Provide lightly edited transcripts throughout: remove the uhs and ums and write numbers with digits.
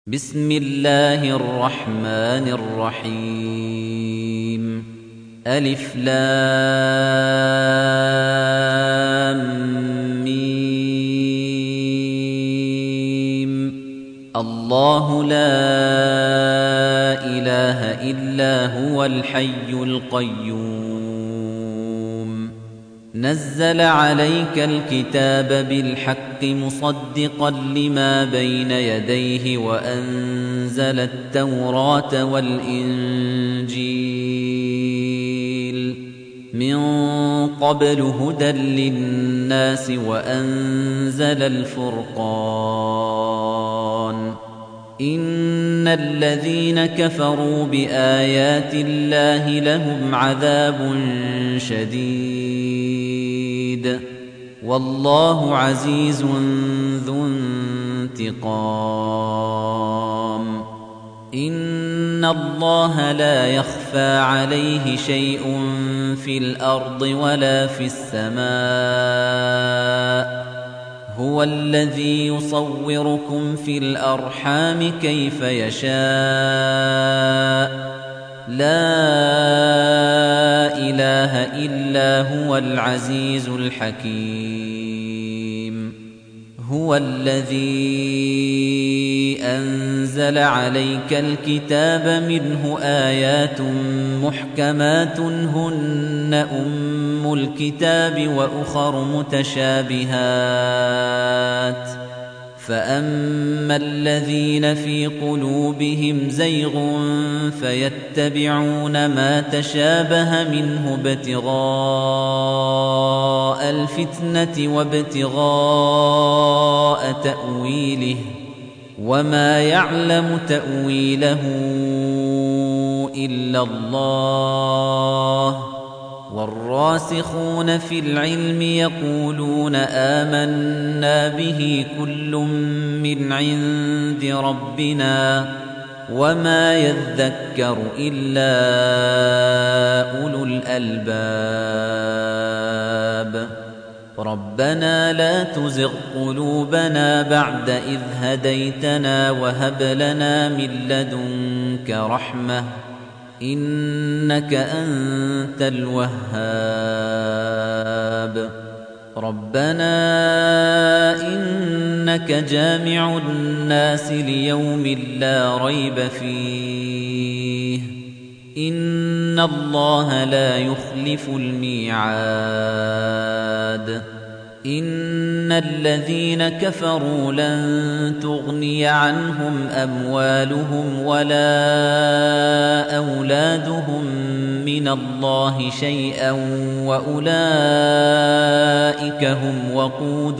بسم الله الرحمن الرحيم ألف لام ميم الله لا إله إلا هو الحي القيوم نزل عليك الكتاب بالحق مصدقا لما بين يديه وأنزل التوراة والإنجيل من قبل هدى للناس وأنزل الفرقان إن الذين كفروا بآيات الله لهم عذاب شديد والله عزيز ذو انتقام إن الله لا يخفى عليه شيء في الأرض ولا في السماء هو الذي يصوركم في الأرحام كيف يشاء لا إله إلا هو العزيز الحكيم هو الذي أنزل عليك الكتاب منه آيات محكمات هن أم الكتاب وأخر متشابهات فأما الذين في قلوبهم زيغ فيتبعون ما تشابه منه ابتغاء الفتنة وابتغاء تأويله وما يعلم تأويله إلا الله والراسخون في العلم يقولون آمنا به كل من عند ربنا وما يذكر إلا أولو الألباب ربنا لا تزغ قلوبنا بعد إذ هديتنا وهب لنا من لدنك رحمة إنك أنت الوهاب ربنا إنك جامع الناس ليوم لا ريب فيه إن الله لا يخلف الميعاد إن الذين كفروا لن تغني عنهم أموالهم ولا أولادهم من الله شيئا وأولئك هم وقود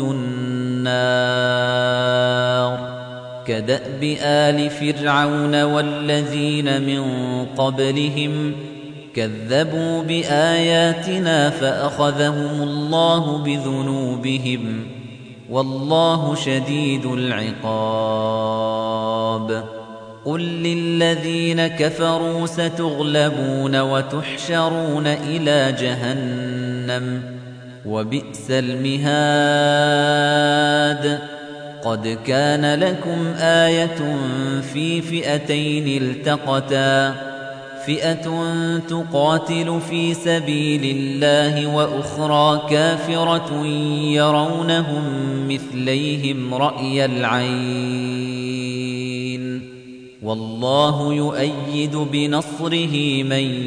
النار كدأب آل فرعون والذين من قبلهم كذبوا بآياتنا فأخذهم الله بذنوبهم والله شديد العقاب قل للذين كفروا ستغلبون وتحشرون إلى جهنم وبئس المهاد قد كان لكم آية في فئتين التقتا فئة تقاتل في سبيل الله وأخرى كافرة يرونهم مثليهم رأي العين والله يؤيد بنصره من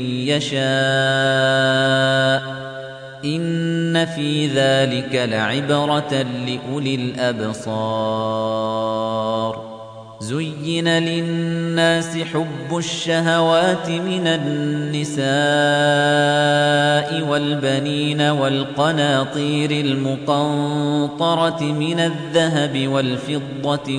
يشاء إن في ذلك لعبرة لأولي الأبصار زين للناس حب الشهوات من النساء والبنين والقناطير المقنطرة من الذهب والفضة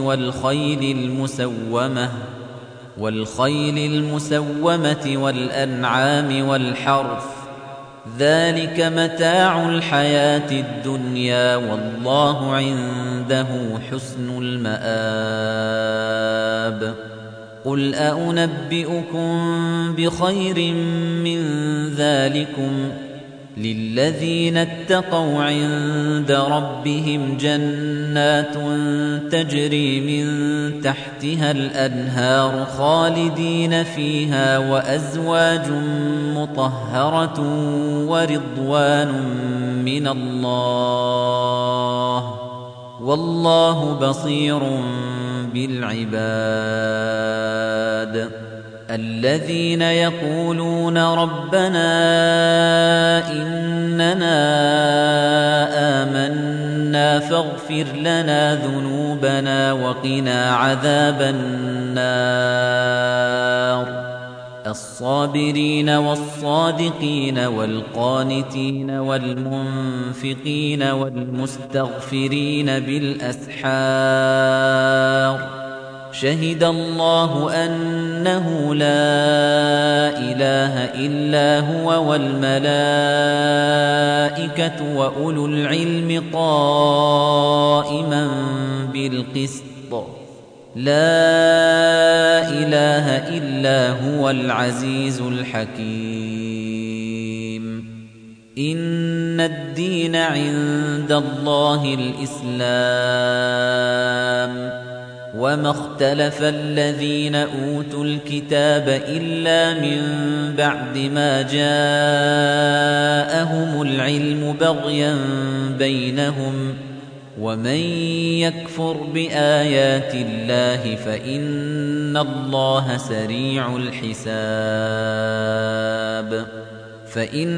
والخيل المسومة والأنعام والحرث ذلك متاع الحياة الدنيا والله عنده حسن المآب قل أنبئكم بخير من ذلكم للذين اتقوا عند ربهم جنات تجري من تحتها الأنهار خالدين فيها وأزواج مطهرة ورضوان من الله والله بصير بالعباد الذين يقولون ربنا إننا آمنا فاغفر لنا ذنوبنا وقنا عذاب النار الصابرين والصادقين والقانتين والمنفقين والمستغفرين بالأسحار شهد الله أنه لا إله إلا هو والملائكة وأولو العلم قائما بالقسط لا إله إلا هو العزيز الحكيم إن الدين عند الله الإسلام وما اختلف الذين أوتوا الكتاب إلا من بعد ما جاءهم العلم بغيا بينهم ومن يكفر بآيات الله فإن الله سريع الحساب فإن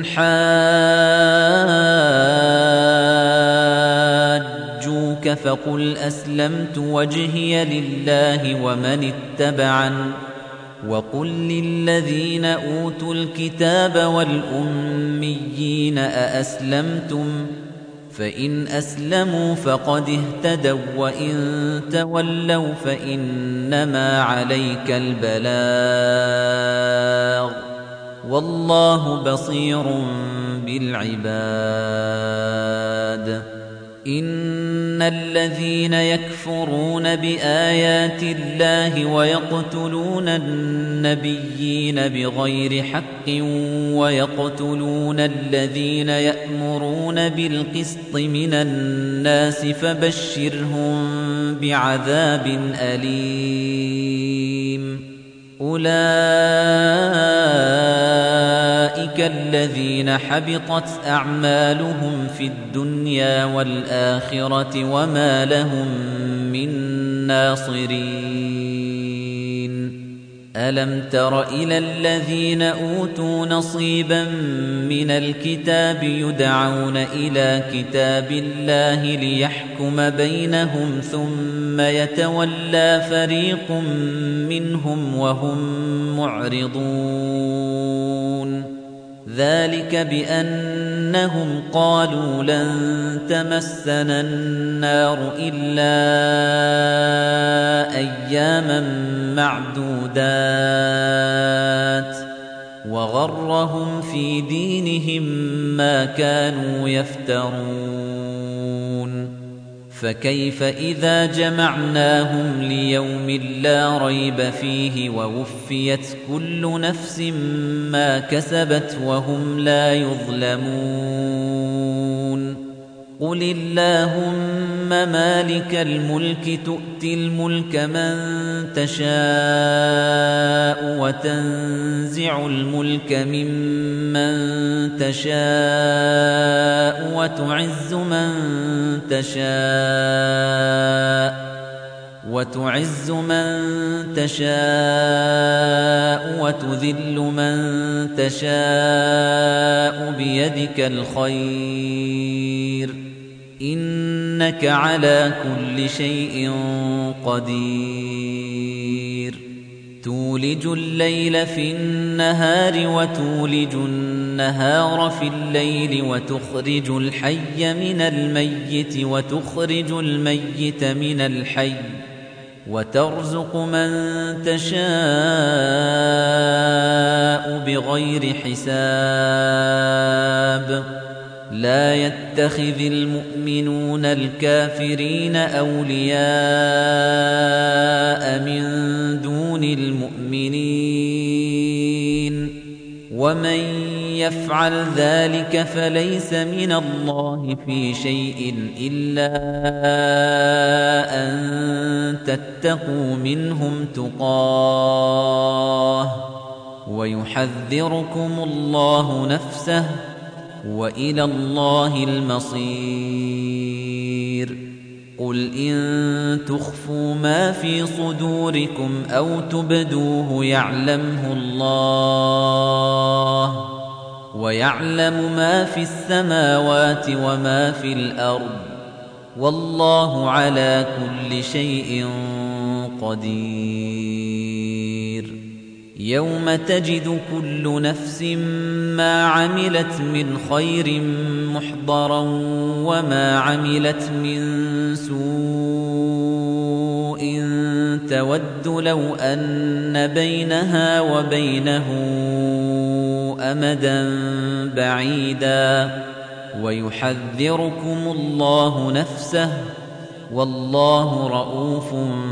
حاجوك فقل أسلمت وجهي لله ومن اتبعن وقل للذين أوتوا الكتاب والأميين أأسلمتم فإن أسلموا فقد اهتدوا وإن تولوا فإنما عليك البلاغ والله بصير بالعباد إن الذين يكفرون بآيات الله ويقتلون النبيين بغير حق ويقتلون الذين يأمرون بالقسط من الناس فبشرهم بعذاب أليم أولئك الذين حبطت أعمالهم في الدنيا والآخرة وما لهم من ناصرين ألم تر إلى الذين أوتوا نصيبا من الكتاب يدعون إلى كتاب الله ليحكم بينهم ثم يتولى فريق منهم وهم معرضون ذلك بأنهم قالوا لن تمسنا النار إلا أياما معدودات وغرهم في دينهم ما كانوا يفترون فكيف إذا جمعناهم ليوم لا ريب فيه ووفيت كل نفس ما كسبت وهم لا يظلمون قل اللهم مالك الملك تؤتي الملك من تشاء وتنزع الملك ممن تشاء وتعز من تشاء وتذل من تشاء بيدك الخير إنك على كل شيء قدير تولج الليل في النهار وتولج النهار في الليل وتخرج الحي من الميت وتخرج الميت من الحي وترزق من تشاء بغير حساب لا يتخذ المؤمنون الكافرين أولياء من دون المؤمنين ومن يفعل ذلك فليس من الله في شيء إلا أن تتقوا منهم تقاه ويحذركم الله نفسه وإلى الله المصير قل إن تخفوا ما في صدوركم أو تبدوه يعلمه الله ويعلم ما في السماوات وما في الأرض والله على كل شيء قدير يوم تجد كل نفس ما عملت من خير محضرا وما عملت من سوء تود لو أن بينها وبينه أمدا بعيدا ويحذركم الله نفسه والله رؤوف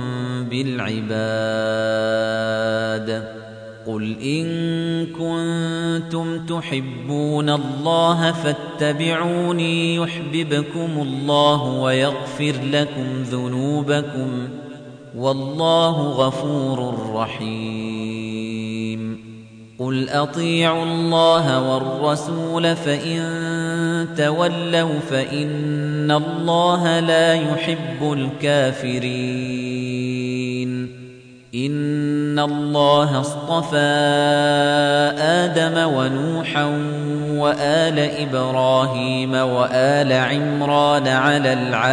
بالعباد قل إن كنتم تحبون الله فاتبعوني يحببكم الله ويغفر لكم ذنوبكم والله غفور رحيم قل أطيعوا الله والرسول فإن تولوا فإن الله لا يحب الكافرين إن الله اصطفى آدم ونوحا وآل إبراهيم وآل عمران على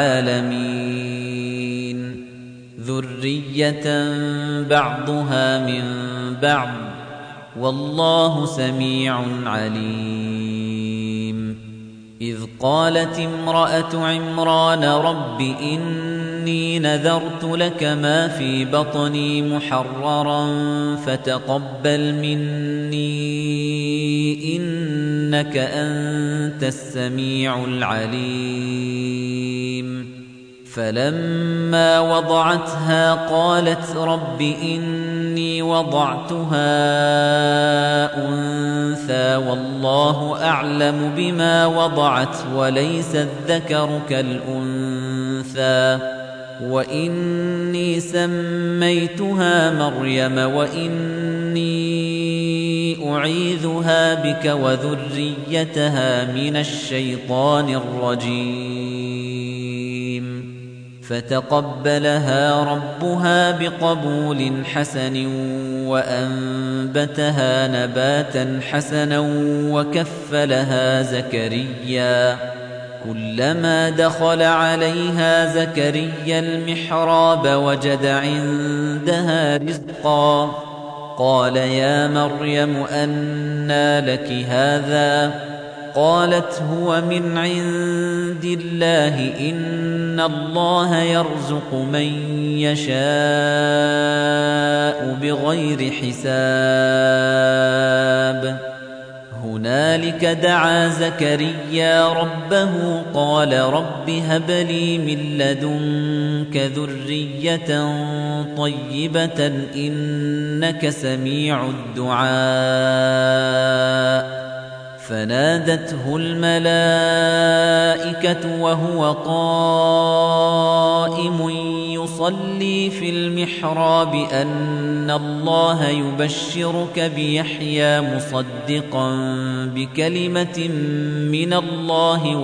العالمين ذرية بعضها من بعض والله سميع عليم إذ قالت امرأة عمران رب إني نذرت لك ما في بطني محررا فتقبل مني إنك أنت السميع العليم فلما وضعتها قالت رب إني وضعتها أنثى والله أعلم بما وضعت وليس الذكر كالأنثى وإني سميتها مريم وإني أعيذها بك وذريتها من الشيطان الرجيم فتقبلها ربها بقبول حسن وأنبتها نباتا حسنا وكفلها زكريا كلما دخل عليها زكريا المحراب وجد عندها رزقا قال يا مريم أنى لك هذا قالت هو من عند الله إن الله يرزق من يشاء بغير حساب هنالك دعا زكريا ربه قال رب هب لي من لدنك ذرية طيبة إنك سميع الدعاء فنادته الملائكة وهو قائم يصلي في المحراب أن الله يبشرك بيحيى مصدقا بكلمة من الله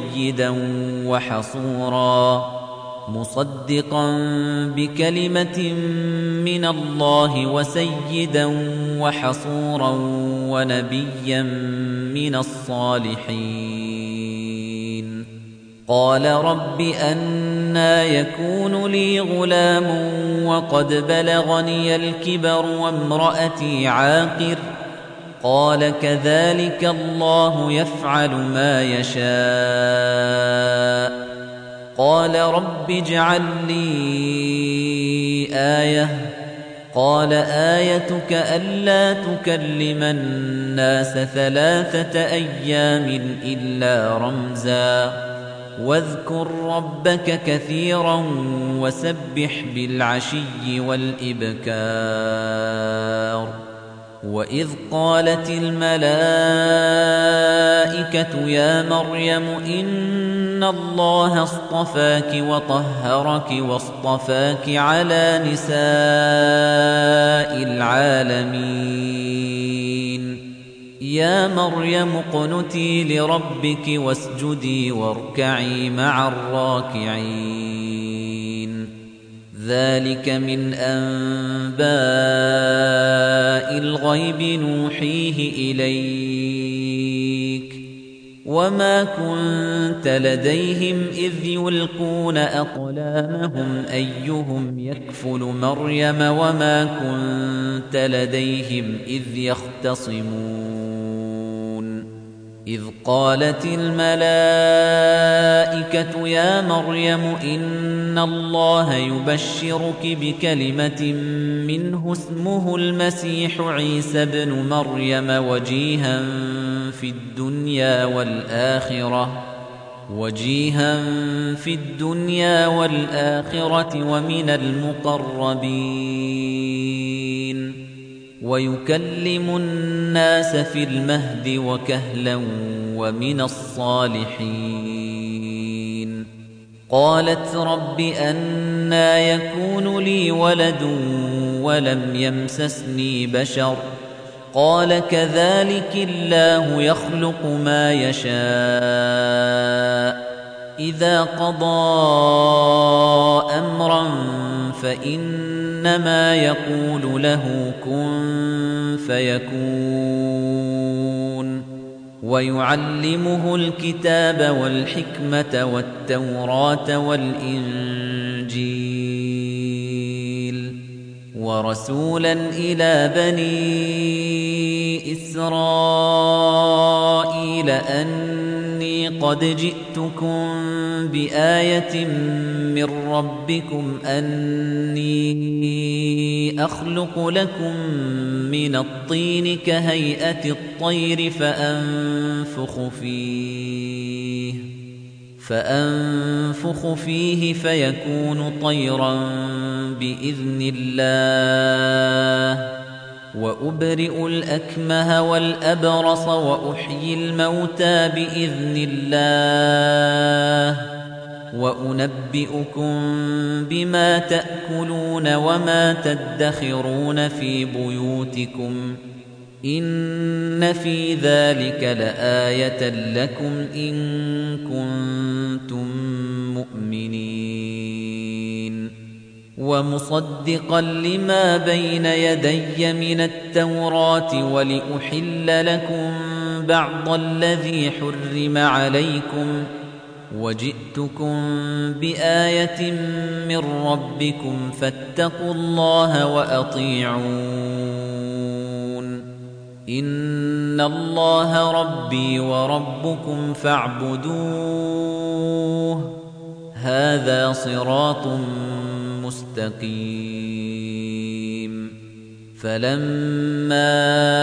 وسيدا وحصورا ونبيا من الصالحين قال رب أنى يكون لي غلام وقد بلغني الكبر وامرأتي عاقر قال كذلك الله يفعل ما يشاء قال رب اجعل لي آية قال آيتك ألا تكلم الناس 3 أيام إلا رمزا واذكر ربك كثيرا وسبح بالعشي والإبكار وإذ قالت الملائكة يا مريم إن الله اصطفاك وطهرك واصطفاك على نساء العالمين يا مريم اقنتي لربك واسجدي واركعي مع الراكعين ذلك من أنباء الغيب نوحيه إليك وما كنت لديهم إذ يلقون أقلامهم أيهم يكفل مريم وما كنت لديهم إذ يختصمون إذ قالت الملائكة يا مريم إن الله يبشرك بكلمة منه اسمه المسيح عيسى ابن مريم وجيها في الدنيا والآخرة ومن المقربين ويكلم الناس في المهد وكهلا ومن الصالحين قالت رب أنى يكون لي ولد ولم يمسسني بشر قال كذلك الله يخلق ما يشاء إذا قضى أمرا فإنما يقول له كن فيكون ويعلمه الكتاب والحكمة والتوراة والإنجيل ورسولا إلى بني إسرائيل أني قد جئتكم بآية من ربكم أني أخلق لكم من الطين كهيئة الطير فأنفخ فيه فيكون طيرا بإذن الله وأبرئ الأكمه والأبرص وأحيي الموتى بإذن الله وأنبئكم بما تأكلون وما تدخرون في بيوتكم إن في ذلك لآية لكم إن كنتم مؤمنين ومصدقا لما بين يدي من التوراة ولأحل لكم بعض الذي حرم عليكم وجئتكم بآية من ربكم فاتقوا الله وأطيعون إن الله ربي وربكم فاعبدوه هذا صراط مستقيم فلما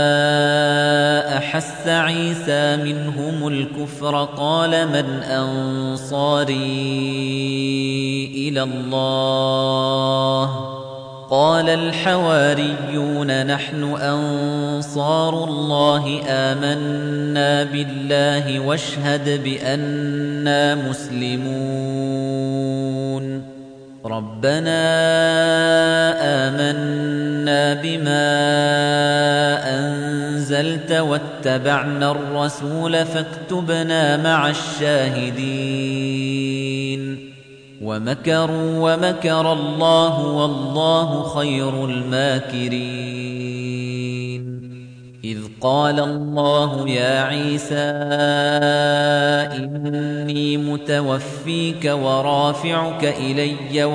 أحس عيسى منهم الكفر قال من أنصاري إلى الله قال الحواريون نحن أنصار الله آمنا بالله واشهد بأننا مسلمون ربنا آمنا بما أنزلت واتبعنا الرسول فاكتبنا مع الشاهدين ومكروا ومكر الله والله خير الماكرين إذ قال الله يا عيسى إني متوفيك ورافعك إلي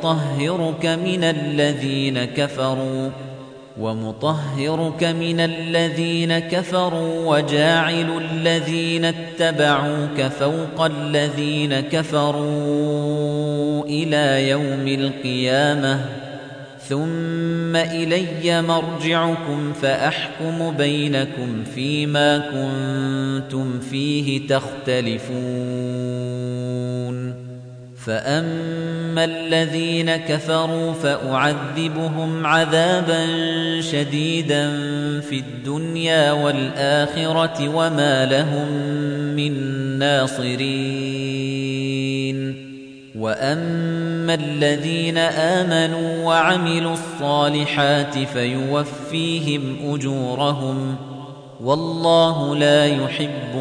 ومطهرك من الذين كفروا وجاعل الذين اتبعوك فوق الذين كفروا إلى يوم القيامة ثم إلي مرجعكم فأحكم بينكم فيما كنتم فيه تختلفون فأما الذين كفروا فأعذبهم عذابا شديدا في الدنيا والآخرة وما لهم من ناصرين وأما الذين آمنوا وعملوا الصالحات فيوفيهم أجورهم والله لا يحب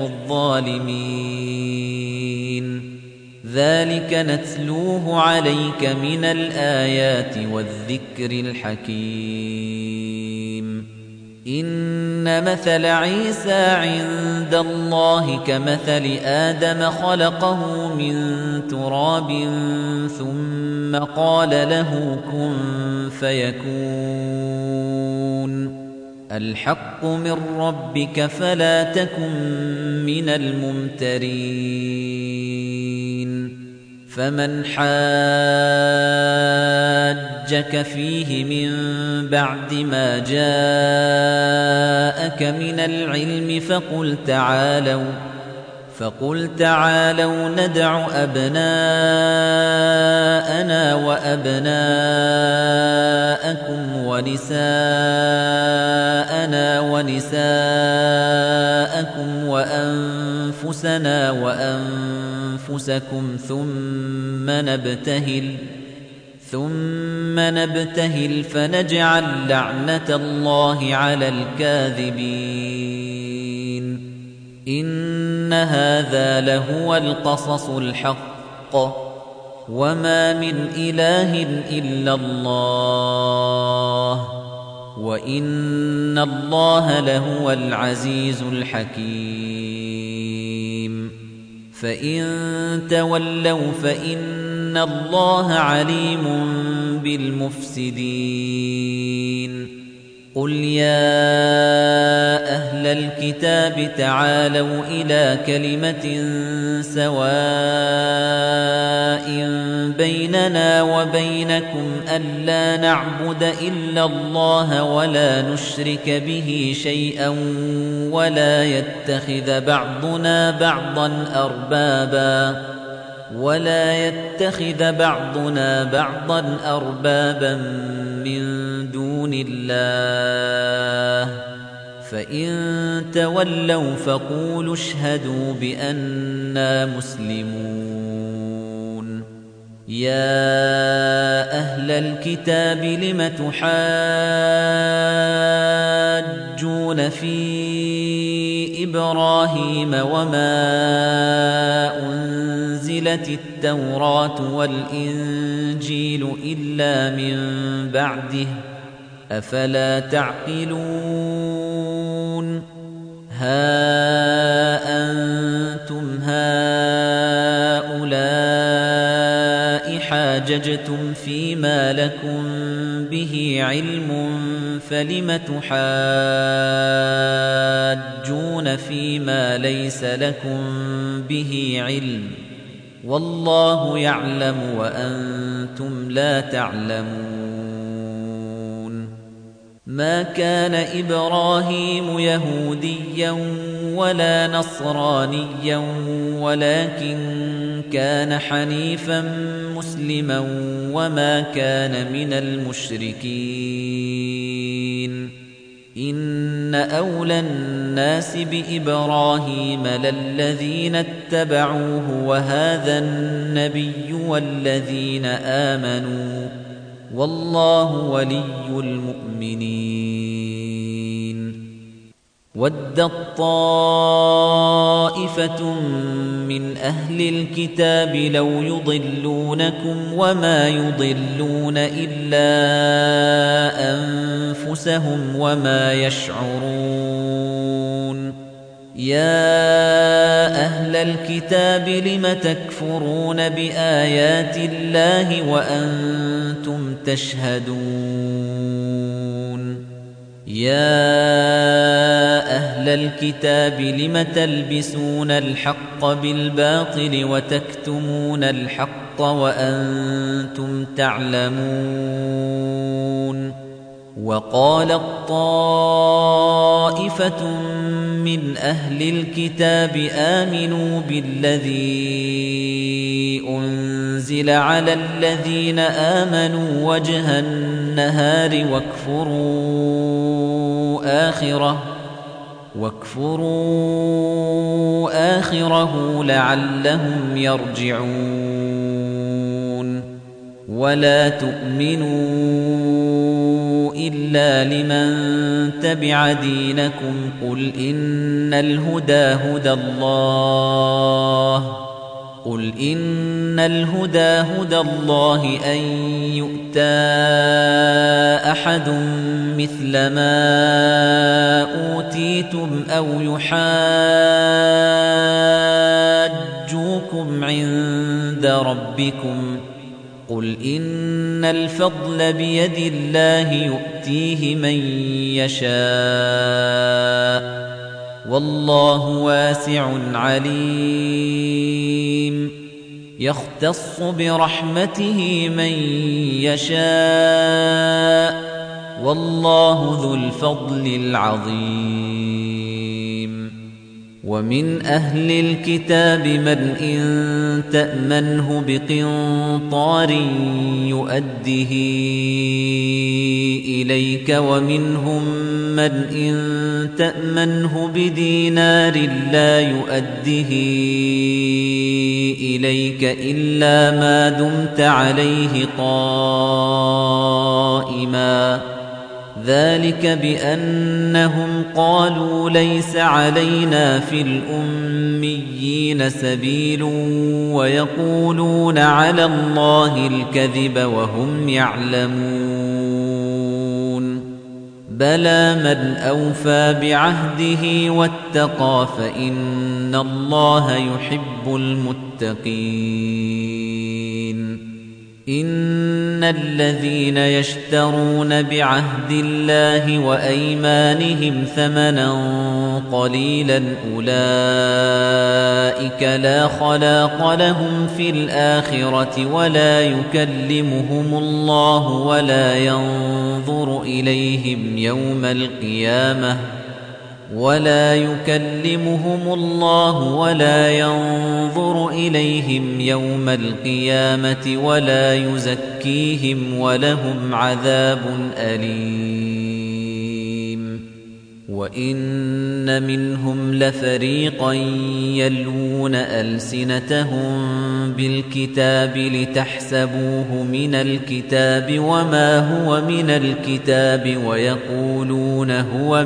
الظالمين ذلك نتلوه عليك من الآيات والذكر الحكيم إن مثل عيسى عند الله كمثل آدم خلقه من تراب ثم قال له كن فيكون الحق من ربك فلا تكن من الممترين فمن حاجك فيه من بعد ما جاءك من العلم فقل تعالوا ندع أبناءنا وأبناءكم ونساءنا ونساءكم وأنفسنا وأنفسكم ثم نبتهل فنجعل لعنة الله على الكاذبين إن هذا لهو القصص الحق وما من إله إلا الله وإن الله لهو العزيز الحكيم فإن تولوا فإن الله عليم بالمفسدين قل يا أهل الكتاب تعالوا إلى كلمة سواء بيننا وبينكم ألا نعبد إلا الله ولا نشرك به شيئا ولا يتخذ بعضنا بعضا أربابا من دون الله فإن تولوا فقولوا اشهدوا بأننا مسلمون يا أهل الكتاب لم تحاجون في إبراهيم وما أنزلت التوراة والإنجيل إلا من بعده أفلا تعقلون ها أنتم هؤلاء حاججتم فيما لكم به علم فلم تحاجون فيما ليس لكم به علم والله يعلم وأنتم لا تعلمون ما كان إبراهيم يهوديا ولا نصرانيا ولكن كان حنيفا مسلما وما كان من المشركين إن أولى الناس بإبراهيم للذين اتبعوه وهذا النبي والذين آمنوا والله ولي المؤمنين ودت طائفة من أهل الكتاب لو يضلونكم وما يضلون إلا أنفسهم وما يشعرون يا أهل الكتاب لم تكفرون بآيات الله وأنتم تشهدون يا أهل الكتاب لم تلبسون الحق بالباطل وتكتمون الحق وأنتم تعلمون وقالت طائفة طَائِفَةٌ مِّنْ أَهْلِ الْكِتَابِ آمِنُوا بِالَّذِي أُنزِلَ عَلَى الَّذِينَ آمَنُوا وَجْهَ النَّهَارِ واكفروا آخِرَهُ لَعَلَّهُمْ يَرْجِعُونَ وَلَا تُؤْمِنُوا إِلَّا لِمَن تَبِعَ دِينَكُمْ قُلْ إِنَّ الْهُدَى هُدَى اللَّهِ أَن يُؤْتَىٰ أَحَدٌ مِّثْلَ مَا أُوتِيتُمْ أَوْ يُحَاجُّوكُمْ عِندَ رَبِّكُمْ قُلْ إِنَّ الْفَضْلَ بِيَدِ اللَّهِ يُؤْتِيهِ مَن يَشَاءُ وَاللَّهُ وَاسِعٌ عَلِيمٌ يَخْتَصُّ بِرَحْمَتِهِ مَن يَشَاءُ وَاللَّهُ ذُو الْفَضْلِ الْعَظِيمِ وَمِنْ أَهْلِ الْكِتَابِ مَنْ إِن تَأْمَنْهُ بِقِنطَارٍ يُؤَدِّهِ إِلَيْكَ وَمِنْهُم مَّنْ إِن تَأْمَنْهُ بِدِينَارٍ لَّا يُؤَدِّهِ إِلَيْكَ إِلَّا مَا دُمْتَ عَلَيْهِ قَائِمًا ذَلِكَ بِأَنَّهُمْ قَالُوا لَيْسَ عَلَيْنَا فِي الْأُمِّيِّينَ سَبِيلٌ وَيَقُولُونَ عَلَى اللَّهِ الْكَذِبَ وَهُمْ يَعْلَمُونَ بَلَى مَنْ أَوْفَى بِعَهْدِهِ وَاتَّقَى فَإِنَّ اللَّهَ يُحِبُّ الْمُتَّقِينَ إِنَّ الَّذِينَ يَشْتَرُونَ بِعَهْدِ اللَّهِ وَأَيْمَانِهِمْ ثَمَنًا قَلِيلًا أُولَئِكَ لَا خَلَاقَ لَهُمْ فِي الْآخِرَةِ وَلَا يُكَلِّمُهُمُ اللَّهُ وَلَا يَنظُرُ إِلَيْهِمْ يَوْمَ الْقِيَامَةِ وَلَا يُزَكِّيهِمْ وَلَهُمْ عَذَابٌ أَلِيمٌ وَإِنَّ مِنْهُمْ لَفَرِيقًا يَلْوُونَ أَلْسِنَتَهُم بِالْكِتَابِ لِتَحْسَبُوهُ مِنَ الْكِتَابِ وَمَا هُوَ مِنَ الْكِتَابِ وَيَقُولُونَ هُوَ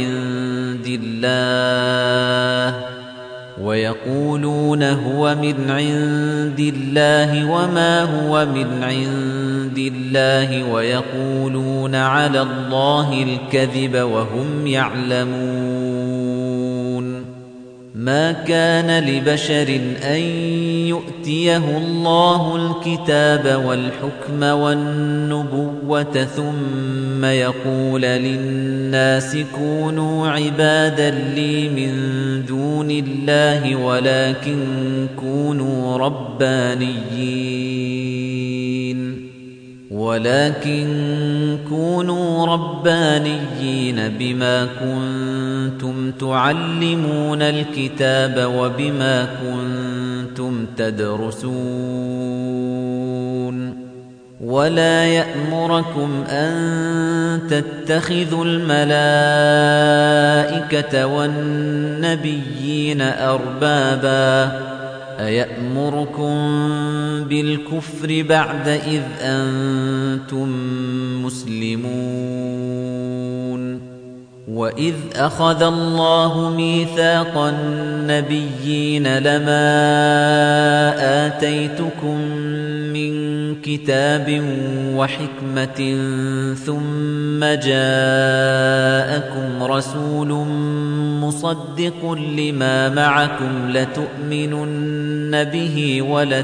مِنْ عِندِ اللَّهِ وَمَا هُوَ مِنْ عِندِ اللَّهِ وَيَقُولُونَ عَلَى اللَّهِ الْكَذِبَ وَهُمْ يَعْلَمُونَ مَا كَانَ لِبَشَرٍ أَن يُؤْتِيَهُ اللَّهُ الْكِتَابَ وَالْحُكْمَ وَالنُّبُوَّةَ ثُمَّ يَقُولَ لِلنَّاسِ كُونُوا عِبَادًا لِّي مِن دُونِ اللَّهِ ولكن كونوا ربانيين بما كنتم تعلمون الكتاب وبما كنتم تدرسون ولا يأمركم أن تتخذوا الملائكة والنبيين أربابا أيأمركم بالكفر بعد إذ أنتم مسلمون وإذ أخذ الله ميثاق النبيين لما آتيتكم من كتاب وحكمة ثم جاءكم رسول مصدق لما معكم لتؤمنن به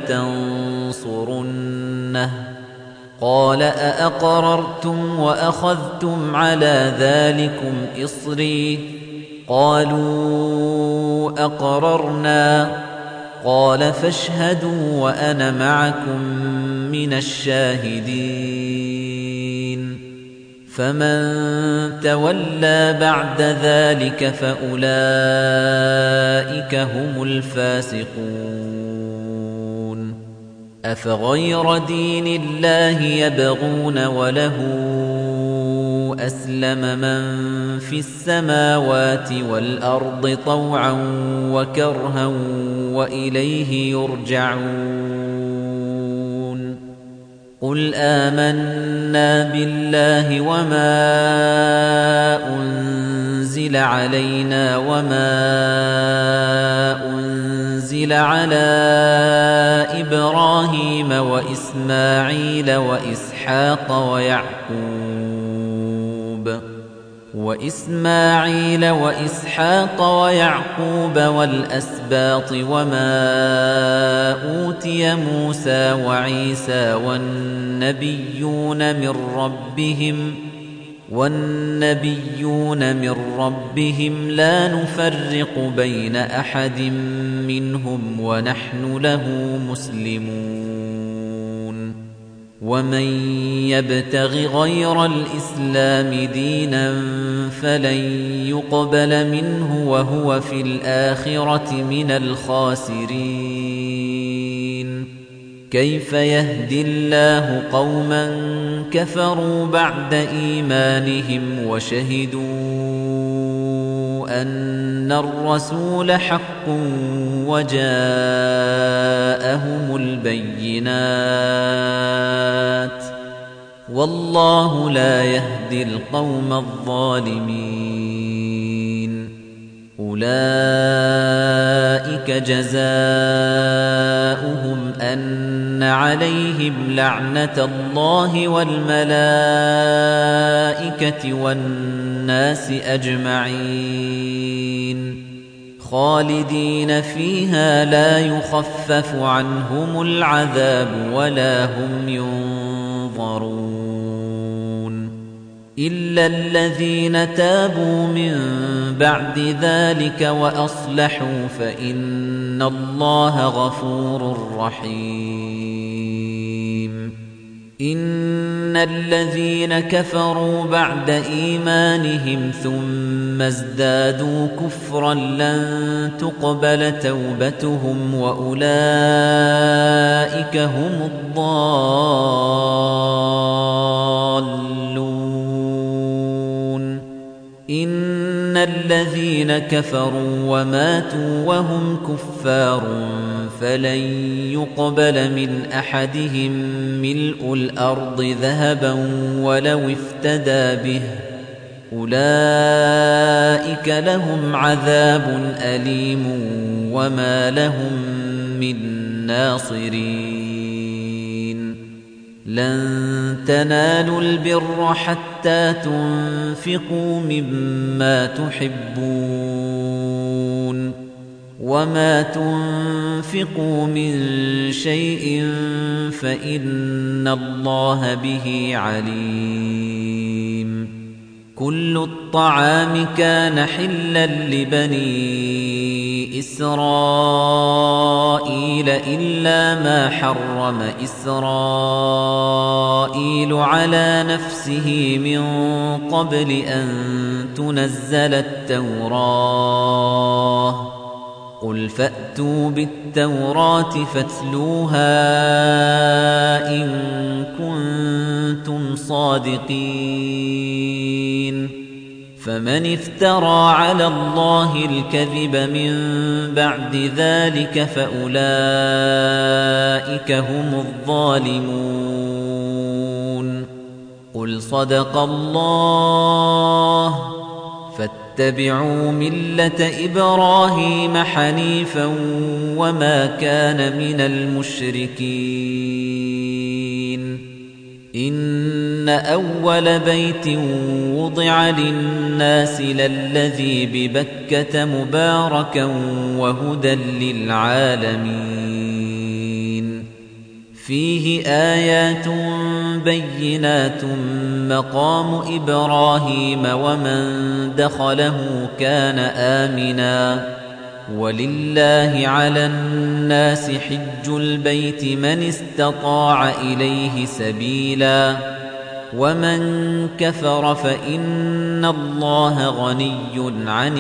ولتنصرنه قال أأقررتم وأخذتم على ذلكم إصري قالوا أقررنا قال فاشهدوا وأنا معكم من الشاهدين فمن تولى بعد ذلك فأولئك هم الفاسقون أفغير دين الله يبغون وله أسلم من في السماوات والأرض طوعا وكرها وإليه يرجعون قل آمنا بالله وما أنزل علينا وما أنزل على إبراهيم وإسماعيل وإسحاق ويعقوب والأسباط وما أوتي موسى وعيسى والنبيون من ربهم لا نفرق بين أحد منهم ونحن له مسلمون ومن يبتغ غير الإسلام دينا فلن يقبل منه وهو في الآخرة من الخاسرين كيف يهدي الله قوما كفروا بعد إيمانهم وشهدوا أن الرسول حق وجاءهم البينات والله لا يهدي القوم الظالمين أولئك جزاؤهم أن عليهم لعنة الله والملائكة والناس أجمعين خالدين فيها لا يخفف عنهم العذاب ولا هم ينظرون إلا الذين تابوا من بعد ذلك وأصلحوا فإن الله غفور رحيم إن الذين كفروا بعد إيمانهم ثم ازدادوا كفرا لن تقبل توبتهم وأولئك هم الضالون إن الذين كفروا وماتوا وهم كفار فلن يقبل من أحدهم ملء الأرض ذهبا ولو افتدى به أولئك لهم عذاب أليم وما لهم من ناصرين لن تنالوا البر حتى تنفقوا مما تحبون وما تنفقوا من شيء فإن الله به عليم كل الطعام كان حلا لبني إسرائيل إلا ما حرم إسرائيل على نفسه من قبل أن تنزل التوراة قل فأتوا بالتوراة فاتلوها إن كنتم صادقين فمن افترى على الله الكذب من بعد ذلك فأولئك هم الظالمون قل صدق الله فاتبعوا ملة إبراهيم حنيفا وما كان من المشركين إن أول بيت وضع للناس للذي ببكة مباركا وهدى للعالمين فيه آيات بينات مقام إبراهيم ومن دخله كان آمنا ولله على الناس حج البيت من استطاع إليه سبيلا ومن كفر فإن الله غني عن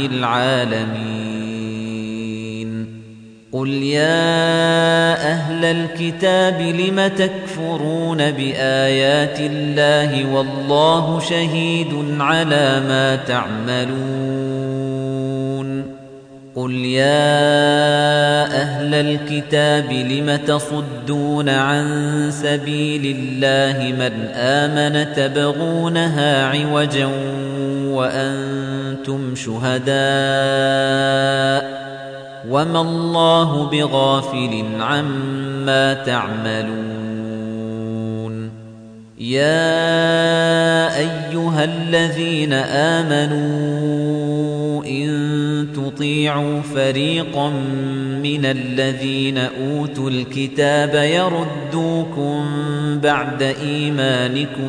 العالمين قل يا أهل الكتاب لم تكفرون بآيات الله والله شهيد على ما تعملون قل يا أهل الكتاب لم تصدون عن سبيل الله من آمن تبغونها عوجا وأنتم شهداء وما الله بغافل عما تعملون يا أيها الذين آمنوا إن تطيعوا فريقا من الذين أوتوا الكتاب يردوكم بعد إيمانكم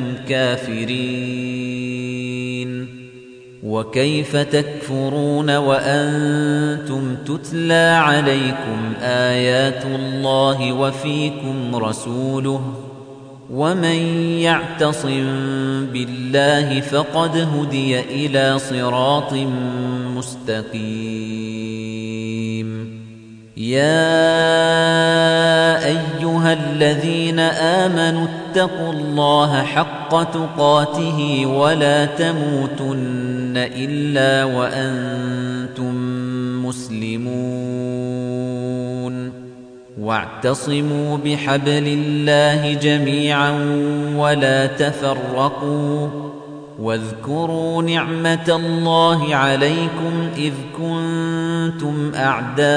كافرين وكيف تكفرون وأنتم تتلى عليكم آيات الله وفيكم رسوله ومن يعتصم بالله فقد هدي إلى صراط مستقيم يا أيها الذين آمنوا اتقوا الله حق تقاته ولا تموتن إلا وأنتم مسلمون واعتصموا بحبل الله جميعا ولا تفرقوا واذكروا نعمة الله عليكم إذ كنتم أعداء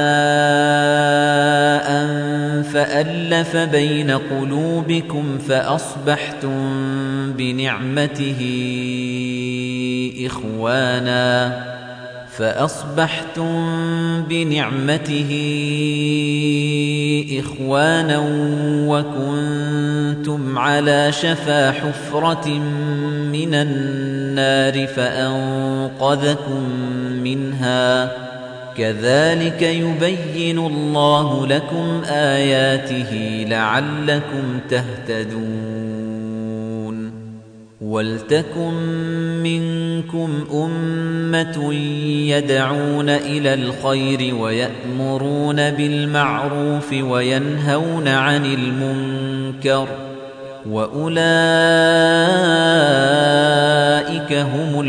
فألف بين قلوبكم فأصبحتم بنعمته إخوانا وكنتم على شفا حفرة من النار فأنقذكم منها كذلك يبين الله لكم آياته لعلكم تهتدون ولتكن منكم أمة يدعون إلى الخير ويأمرون بالمعروف وينهون عن المنكر وأولئك هم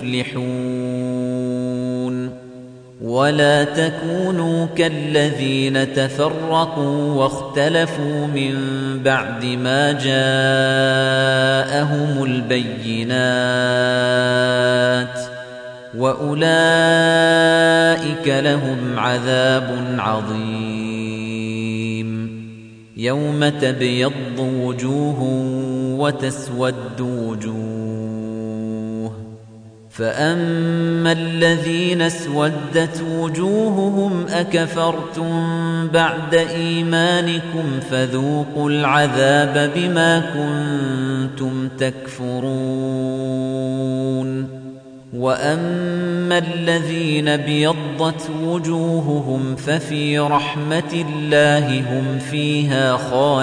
المفلحون ولا تكونوا كالذين تفرقوا واختلفوا من بعد ما جاءهم البينات وأولئك لهم عذاب عظيم يوم تبيض وجوه وتسود وجوه فأما الذين اسودت وجوههم أكفرتم بعد إيمانكم فذوقوا العذاب بما كنتم تكفرون وأما الذين ابيضت وجوههم ففي رحمة الله هم فيها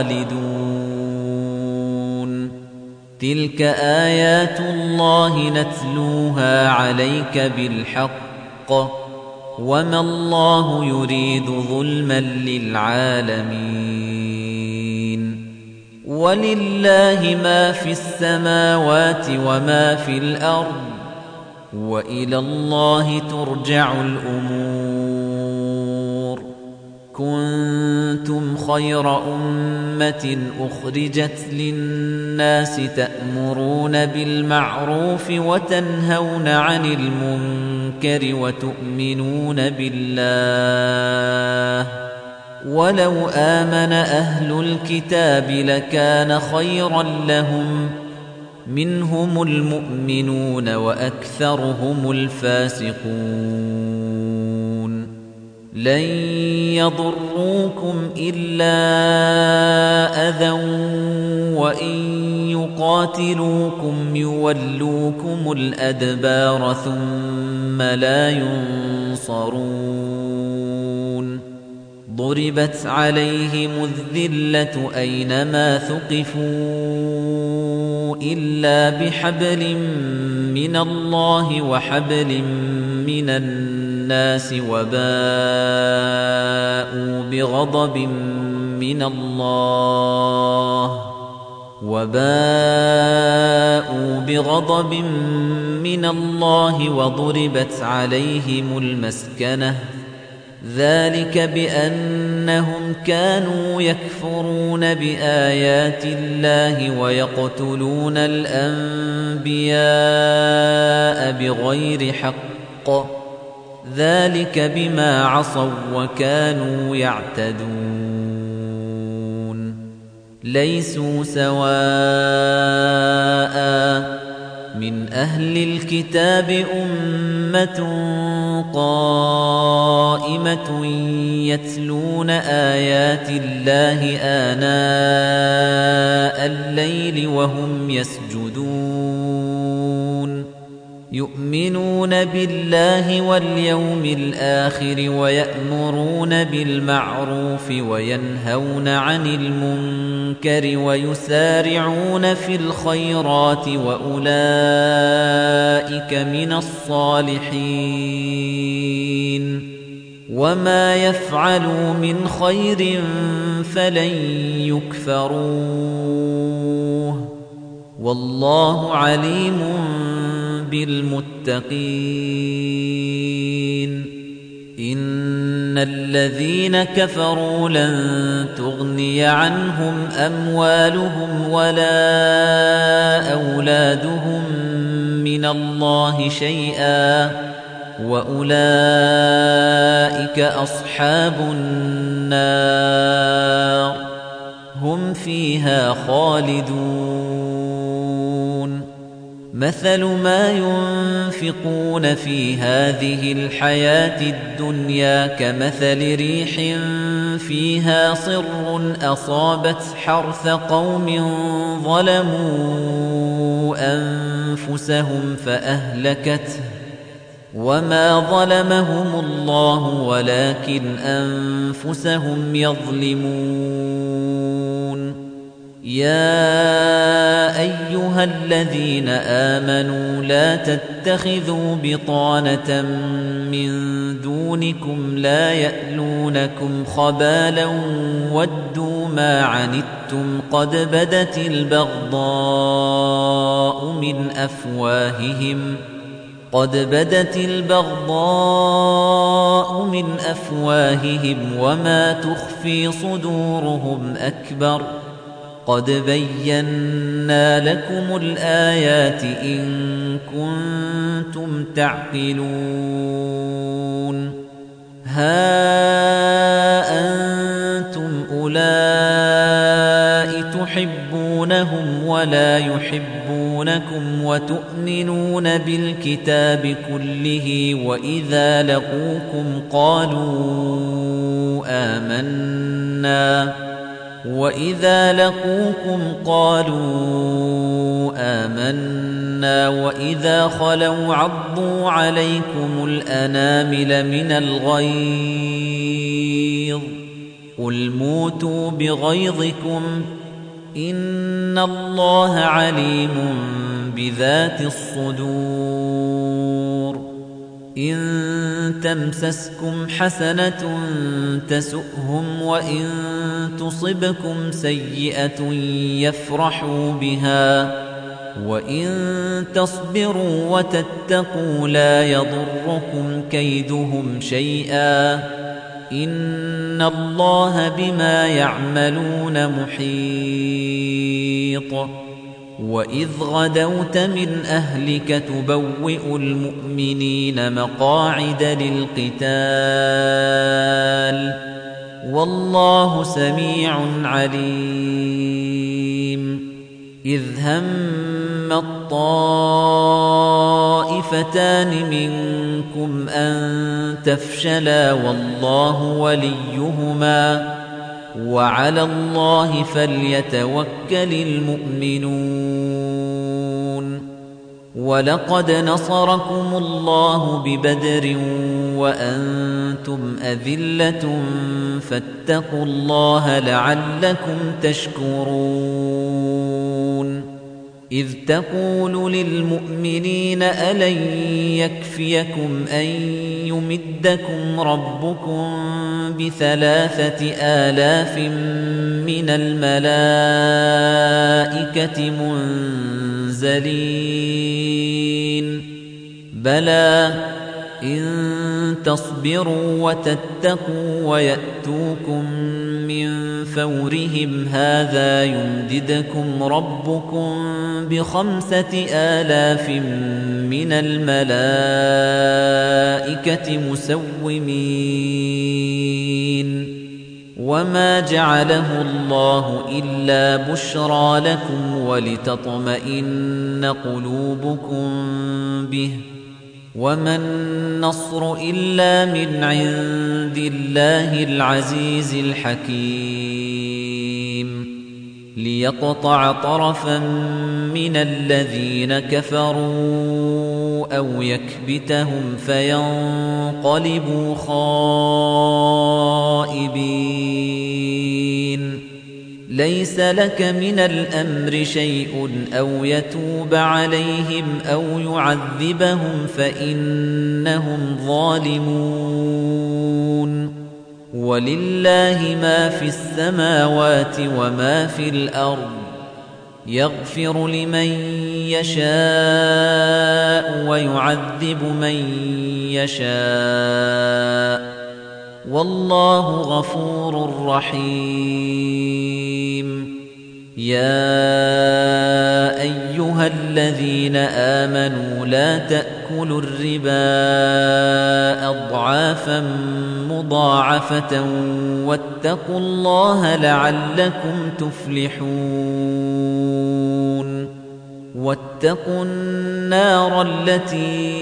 خالدون تلك آيات الله نتلوها عليك بالحق وما الله يريد ظلما للعالمين ولله ما في السماوات وما في الأرض وإلى الله ترجع الأمور كنتم خير أمة أخرجت للناس تأمرون بالمعروف وتنهون عن المنكر وتؤمنون بالله ولو آمن أهل الكتاب لكان خيرا لهم منهم المؤمنون وأكثرهم الفاسقون لن يضروكم إلا أذى وإن يقاتلوكم يولوكم الأدبار ثم لا ينصرون ضربت عليهم الذلة أينما ثقفوا إلا بحبل من الله وحبل من الناس وباءوا بغضب من الله وضربت عليهم المسكنة ذلك بأنهم كانوا يكفرون بآيات الله ويقتلون الأنبياء بغير حق ذلك بما عصوا وكانوا يعتدون ليسوا سواء من أهل الكتاب أمة قائمة يتلون آيات الله آناء الليل وهم يسجدون يؤمنون بالله واليوم الآخر ويأمرون بالمعروف وينهون عن المنكر ويسارعون في الخيرات وأولئك من الصالحين وما يفعلوا من خير فلن يكفروه والله عليم بالمتقين إن الذين كفروا لن تغني عنهم أموالهم ولا أولادهم من الله شيئا وأولئك أصحاب النار هم فيها خالدون مثل ما ينفقون في هذه الحياة الدنيا كمثل ريح فيها صر أصابت حرث قوم ظلموا أنفسهم فأهلكته وما ظلمهم الله ولكن أنفسهم يظلمون يا أيها الذين آمنوا لا تتخذوا بطانة من دونكم لا يألونكم خبالا ودوا ما عنتم قد بدت البغضاء من أفواههم وما تخفي صدورهم أكبر قد بينا لكم الآيات إن كنتم تعقلون ها أنتم أولئك تحبونهم ولا يحبونكم وتؤمنون بالكتاب كله وإذا لقوكم قالوا آمنا وإذا خلوا عضوا عليكم الأنامل من الغيظ قل موتوا بغيظكم إن الله عليم بذات الصدور إن تمسسكم حسنة تسؤهم وإن تصبكم سيئة يفرحوا بها وإن تصبروا وتتقوا لا يضركم كيدهم شيئا إن الله بما يعملون محيط وإذ غدوت من أهلك تبوئ المؤمنين مقاعد للقتال والله سميع عليم إذ هم الطائفتان منكم أن تفشلا والله وليهما وعلى الله فليتوكل المؤمنون ولقد نصركم الله ببدر وأنتم أذلة فاتقوا الله لعلكم تشكرون إذ تقول للمؤمنين ألن يكفيكم أن يمدكم ربكم ب3,000 من الملائكة منزلين بلى إن تصبروا وتتقوا ويأتوكم من فورهم هذا يمددكم ربكم ب5,000 من الملائكة مسومين وما جعله الله إلا بشرى لكم ولتطمئن قلوبكم به وما النصر إلا من عند الله العزيز الحكيم ليقطع طرفا من الذين كفروا أو يكبتهم فينقلبوا خائبين ليس لك من الأمر شيء أو يتوب عليهم أو يعذبهم فإنهم ظالمون ولله ما في السماوات وما في الأرض يغفر لمن يشاء ويعذب من يشاء والله غفور رحيم يا أيها الذين آمنوا لا تأكلوا الربا أضعافا مضاعفة واتقوا الله لعلكم تفلحون واتقوا النار التي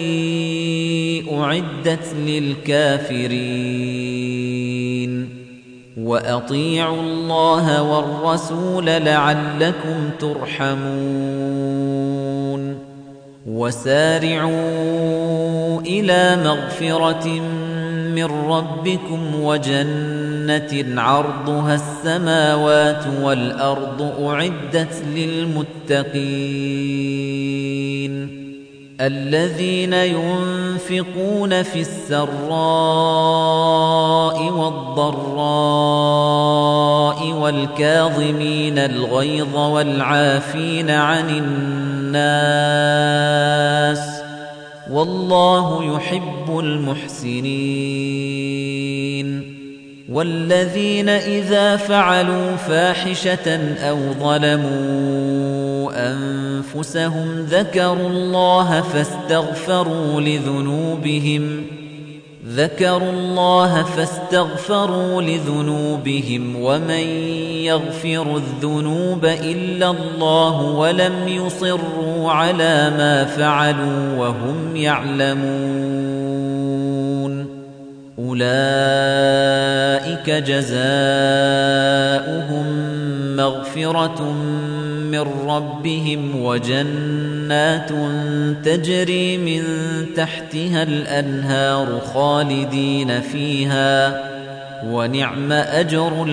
أعدت للكافرين وأطيعوا الله والرسول لعلكم ترحمون وسارعوا إلى مغفرة من ربكم وجنة عرضها السماوات والأرض أعدت للمتقين الذين ينفقون في السراء والضراء والكاظمين الغيظ والعافين عن الناس والله يحب المحسنين والذين إذا فعلوا فاحشة أو ظلموا أنفسهم ذكروا الله فاستغفروا لذنوبهم ومن يغفر الذنوب إلا الله ولم يصروا على ما فعلوا وهم يعلمون أولئك جزاؤهم مغفرة من ربهم وجنات تجري من تحتها الأنهار خالدين فيها ونعم أجر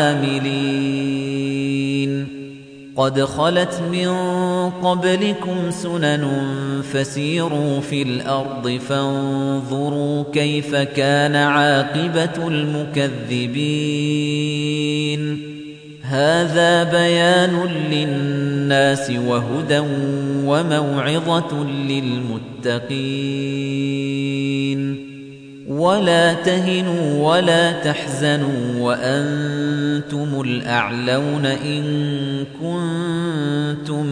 العاملين قد خلت من قبلكم سنن فسيروا في الأرض فانظروا كيف كان عاقبة المكذبين هذا بيان للناس وهدى وموعظة للمتقين ولا تهنوا ولا تحزنوا وأنتم الأعلون إن كنتم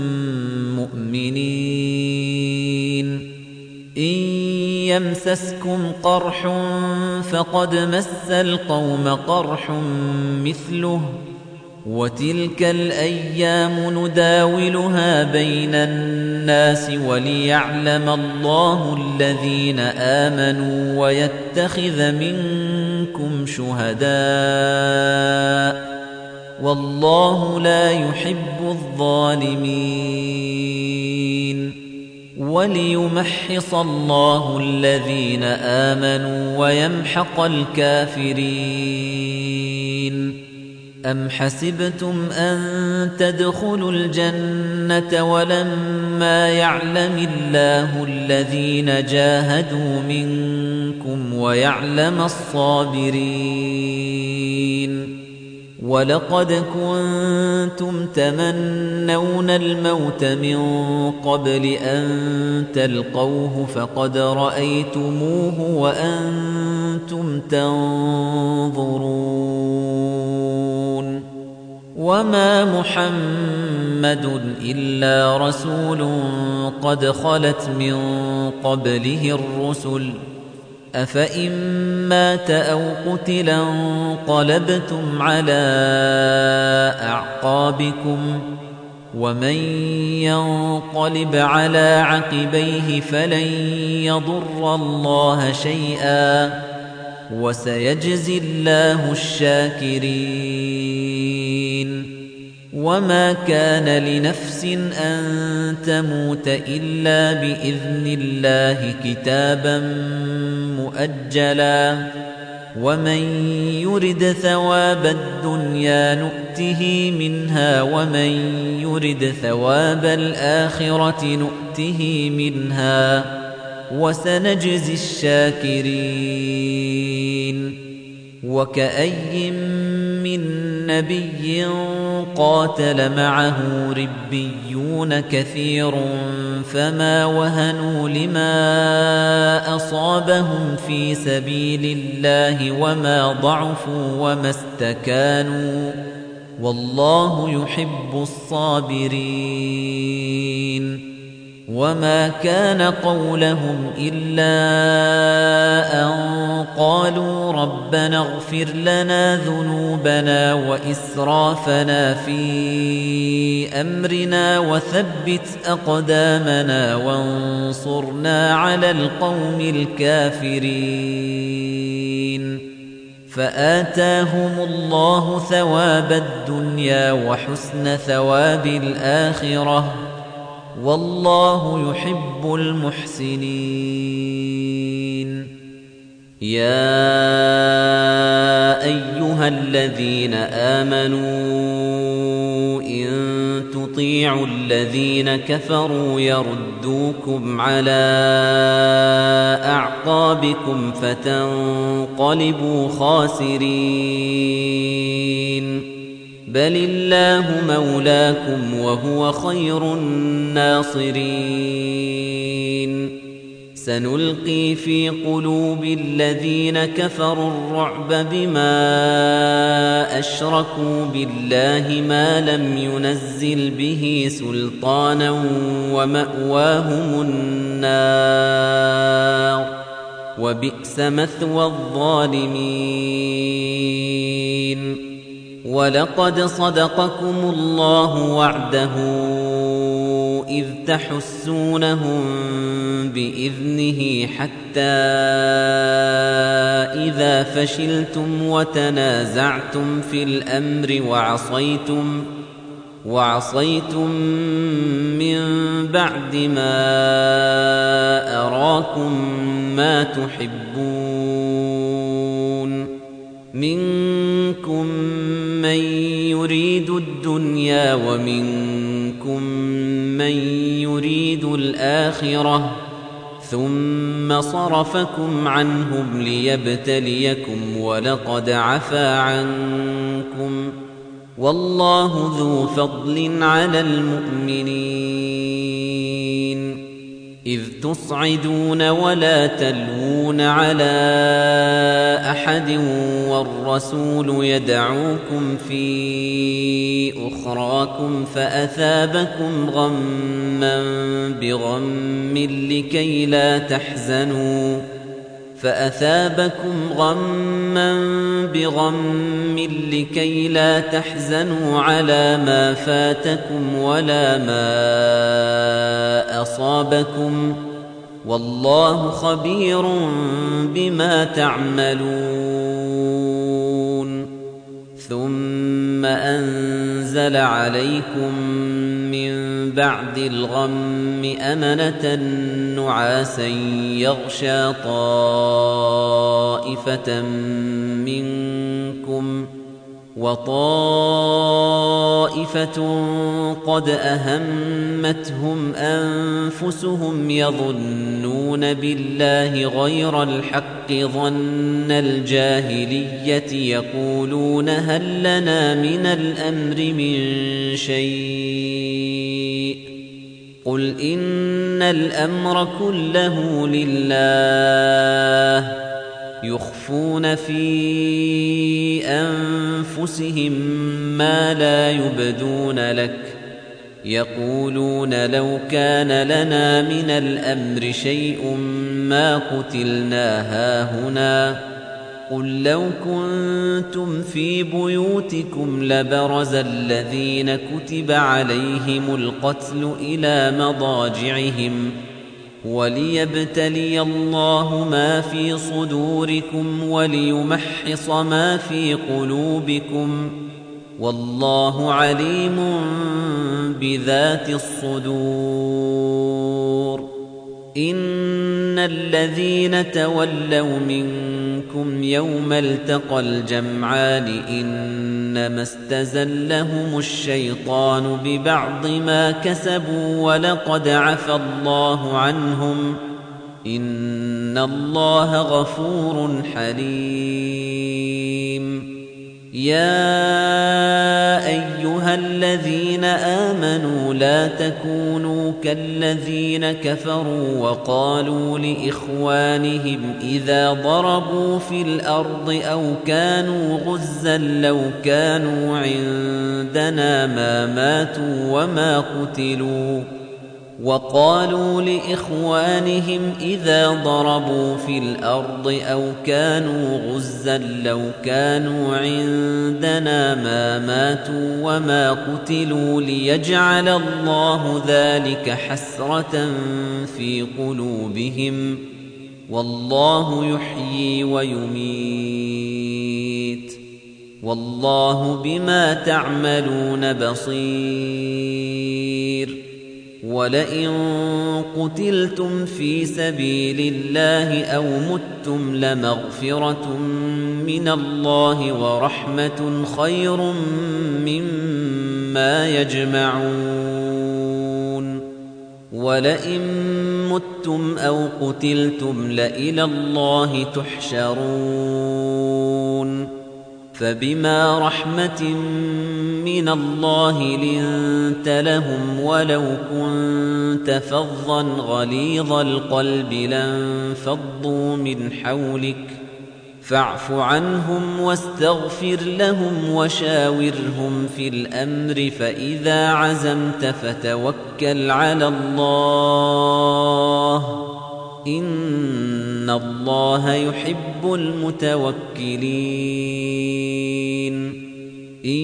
مؤمنين إن يمسسكم قرح فقد مس القوم قرح مثله وتلك الأيام نداولها بين الناس وليعلم الله الذين آمنوا ويتخذ منكم شهداء والله لا يحب الظالمين وليمحص الله الذين آمنوا ويمحق الكافرين أَمْ حَسِبْتُمْ أَن تَدْخُلُوا الْجَنَّةَ وَلَمَّا يَعْلَمِ اللَّهُ الَّذِينَ جَاهَدُوا مِنكُمْ وَيَعْلَمَ الصَّابِرِينَ وَلَقَدْ كُنتُمْ تَمَنَّوْنَ الْمَوْتَ مِن قَبْلِ أَن تَلْقَوْهُ فَقَدْ رَأَيْتُمُوهُ وَأَنتُمْ تَنظُرُونَ وَمَا مُحَمَّدٌ إِلَّا رَسُولٌ قَدْ خَلَتْ مِن قَبْلِهِ الرُّسُلُ أَفَإِن مَّاتَ أَوْ قُتِلَ انقَلَبْتُمْ عَلَىٰ أَعْقَابِكُمْ وَمَن يَنقَلِبْ عَلَىٰ عَقِبَيْهِ فَلَن يَضُرَّ اللَّهَ شَيْئًا وَسَيَجْزِي اللَّهُ الشَّاكِرِينَ وَمَا كَانَ لِنَفْسٍ أَن تَمُوتَ إِلَّا بِإِذْنِ اللَّهِ كِتَابًا مُؤَجَّلًا وَمَن يُرِدْ ثَوَابَ الدُّنْيَا نُؤْتِهِ مِنْهَا وَمَن يُرِدْ ثَوَابَ الْآخِرَةِ نُؤْتِهِ مِنْهَا وَسَنَجْزِي الشَّاكِرِينَ وَكَأَيٍّن مِّن نَّبِيٍّ قَاتَلَ مَعَهُ رِبِّيُّونَ كَثِيرٌ فَمَا وَهَنُوا لِمَا أَصَابَهُمْ فِي سَبِيلِ اللَّهِ وَمَا ضَعُفُوا وَمَا اسْتَكَانُوا وَاللَّهُ يُحِبُّ الصَّابِرِينَ وَمَا كَانَ قَوْلَهُمْ إِلَّا أَن قَالُوا رَبَّنَا اغْفِرْ لَنَا ذُنُوبَنَا وَإِسْرَافَنَا فِي أَمْرِنَا وَثَبِّتْ أَقْدَامَنَا وَانصُرْنَا عَلَى الْقَوْمِ الْكَافِرِينَ فَآتَاهُمُ اللَّهُ ثَوَابَ الدُّنْيَا وَحُسْنَ ثَوَابِ الْآخِرَةِ وَاللَّهُ يُحِبُّ الْمُحْسِنِينَ يَا أَيُّهَا الَّذِينَ آمَنُوا إِن تُطِيعُوا الَّذِينَ كَفَرُوا يَرُدُّوكُمْ عَلَى أَعْقَابِكُمْ فَتَنقَلِبُوا خَاسِرِينَ بَلِ اللَّهُ مَوْلَاكُمْ وَهُوَ خَيْرُ النَّاصِرِينَ سَنُلْقِي فِي قُلُوبِ الَّذِينَ كَفَرُوا الرُّعْبَ بِمَا أَشْرَكُوا بِاللَّهِ مَا لَمْ يُنَزِّلْ بِهِ سُلْطَانًا وَمَأْوَاهُمُ النَّارُ وَبِئْسَ مَثْوَى الظَّالِمِينَ وَلَقَدْ صَدَقَكُمُ اللَّهُ وَعْدَهُ إِذْ تَحُسُّونَهُم بِإِذْنِهِ حَتَّى إِذَا فَشِلْتُمْ وَتَنَازَعْتُمْ فِي الْأَمْرِ وَعَصَيْتُم مِّن بَعْدِ مَا أَرَاكُم مَّا تُحِبُّونَ مِنكُم مَّن يُرِيدُ الدُّنْيَا وَمِنكُم مَّن يُرِيدُ الْآخِرَةَ ثُمَّ صَرَفَكُمْ عَنْهُمْ لِيَبْتَلِيَكُمْ وَلَقَدْ عَفَا عَنكُمْ وَاللَّهُ ذُو فَضْلٍ عَلَى الْمُؤْمِنِينَ إِذْ تُصْعِدُونَ وَلَا تَلْوُونَ عَلَى أَحَدٍ وَالرَّسُولُ يَدْعُوكُمْ فِي أُخْرَاكُمْ فَأَثَابَكُمْ غَمًّا بِغَمٍّ لِّكَيْ لَا تَحْزَنُوا عَلَىٰ مَا فَاتَكُمْ وَلَا مَا أَصَابَكُمْ وَاللَّهُ خَبِيرٌ بِمَا تَعْمَلُونَ ثُمَّ أَنزَلَ عَلَيْكُم مِّن بَعْدِ الْغَمِّ أَمَنَةً نُّعَاسًا يَغْشَىٰ طَائِفَةً مِّنكُمْ وطائفة قد أهمتهم أنفسهم يظنون بالله غير الحق ظن الجاهلية يقولون هل لنا من الأمر من شيء قل إن الأمر كله لله يخفون في أنفسهم ما لا يبدون لك يقولون لو كان لنا من الأمر شيء ما قتلنا هاهنا قل لو كنتم في بيوتكم لبرز الذين كتب عليهم القتل إلى مضاجعهم وليبتلي الله ما في صدوركم وليمحص ما في قلوبكم والله عليم بذات الصدور إن الذين تولوا منكم يوم التقى الجمعان إنما استزلهم الشيطان ببعض ما كسبوا ولقد عفى الله عنهم إن الله غفور حليم يا أيها الذين آمنوا لا تكونوا كالذين كفروا وقالوا لإخوانهم إذا ضربوا في الأرض أو كانوا غزا لو كانوا عندنا ما ماتوا وما قتلوا وقالوا لإخوانهم إذا ضربوا في الأرض أو كانوا غزا لو كانوا عندنا ما ماتوا وما قتلوا ليجعل الله ذلك حسرة في قلوبهم والله يحيي ويميت والله بما تعملون بصير ولئن قتلتم في سبيل الله أو متم لمغفرة من الله ورحمة خير مما يجمعون ولئن متم أو قتلتم لإلى الله تحشرون فبما رحمة من الله لنت لهم ولو كنت فظا غليظ القلب لانفضوا من حولك فاعف عنهم واستغفر لهم وشاورهم في الأمر فإذا عزمت فتوكل على الله إن الله يحب المتوكلين إن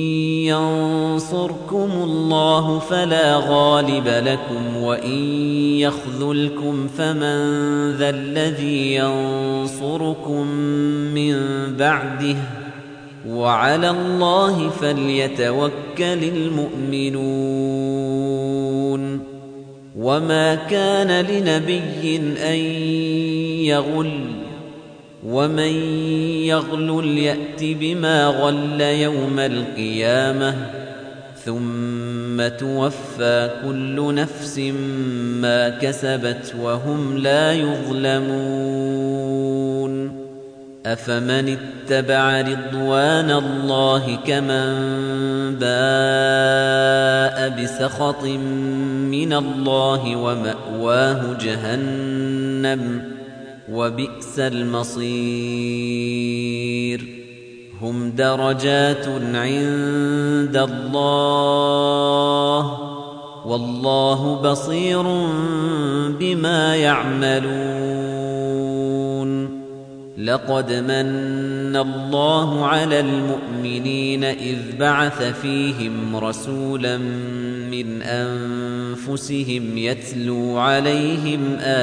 ينصركم الله فلا غالب لكم وإن يخذلكم فمن ذا الذي ينصركم من بعده وعلى الله فليتوكل المؤمنون وما كان لنبي أن يغل ومن يغلل يأت بما غل يوم القيامة ثم توفى كل نفس ما كسبت وهم لا يظلمون أفمن اتبع رضوان الله كمن باء بسخط من الله ومأواه جهنم وبئس المصير هم درجات عند الله والله بصير بما يعملون لقد من الله على المؤمنين إذ بعث فيهم رسولا من أنفسهم يتلو عليهم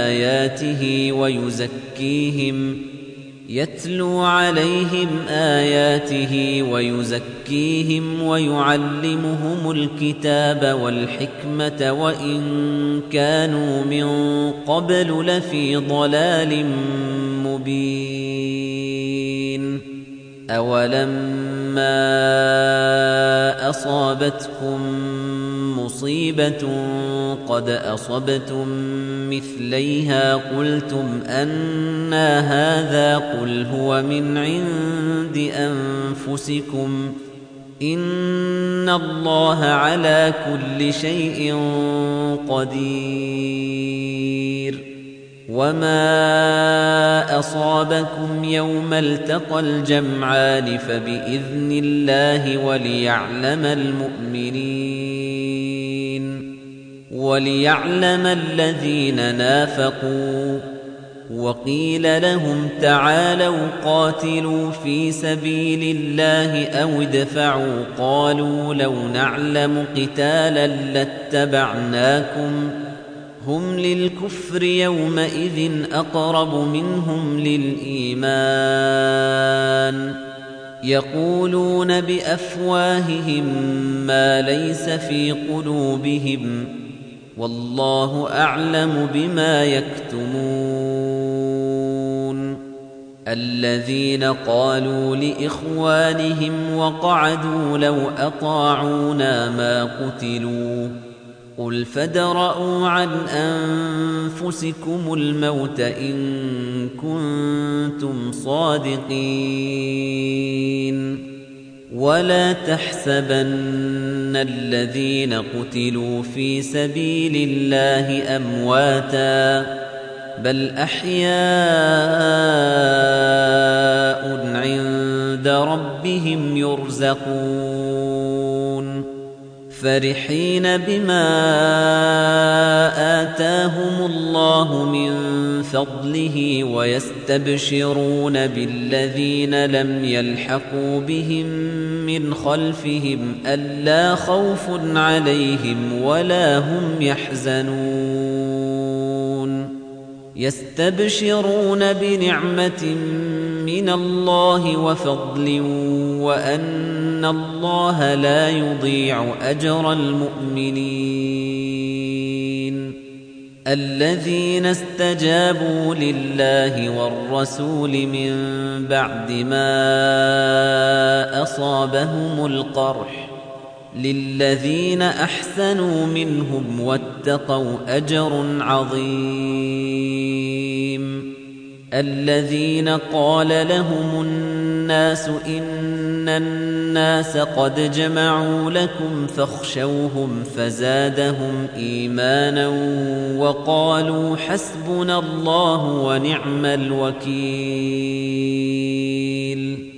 آياته ويزكيهم ويعلمهم الكتاب والحكمة وإن كانوا من قبل لفي ضلال مبين أولما أصابتكم مصيبة قد أصبتم مثليها قلتم أنى هذا قل هو من عند أنفسكم إن الله على كل شيء قدير وما أصابكم يوم التقى الجمعان فبإذن الله وليعلم الذين نافقوا وقيل لهم تعالوا قاتلوا في سبيل الله أو ادفعوا قالوا لو نعلم قتالا لاتبعناكم هم للكفر يومئذ أقرب منهم للإيمان يقولون بأفواههم ما ليس في قلوبهم والله أعلم بما يكتمون الذين قالوا لإخوانهم وقعدوا لو أطاعونا ما قتلوا قل فادرءوا عن أنفسكم الموت إن كنتم صادقين ولا تحسبن الذين قتلوا في سبيل الله أمواتا بل أحياء عند ربهم يرزقون فرحين بما آتاهم الله من فضله ويستبشرون بالذين لم يلحقوا بهم من خلفهم ألا خوف عليهم ولا هم يحزنون يستبشرون بنعمة من الله وفضل وأن الله لا يضيع أجر المؤمنين الذين استجابوا لله والرسول من بعد ما أصابهم القرح للذين أحسنوا منهم واتقوا أجر عظيم الذين قال لهم الناس إن الناس قد جمعوا لكم فاخشوهم فزادهم إيمانا وقالوا حسبنا الله ونعم الوكيل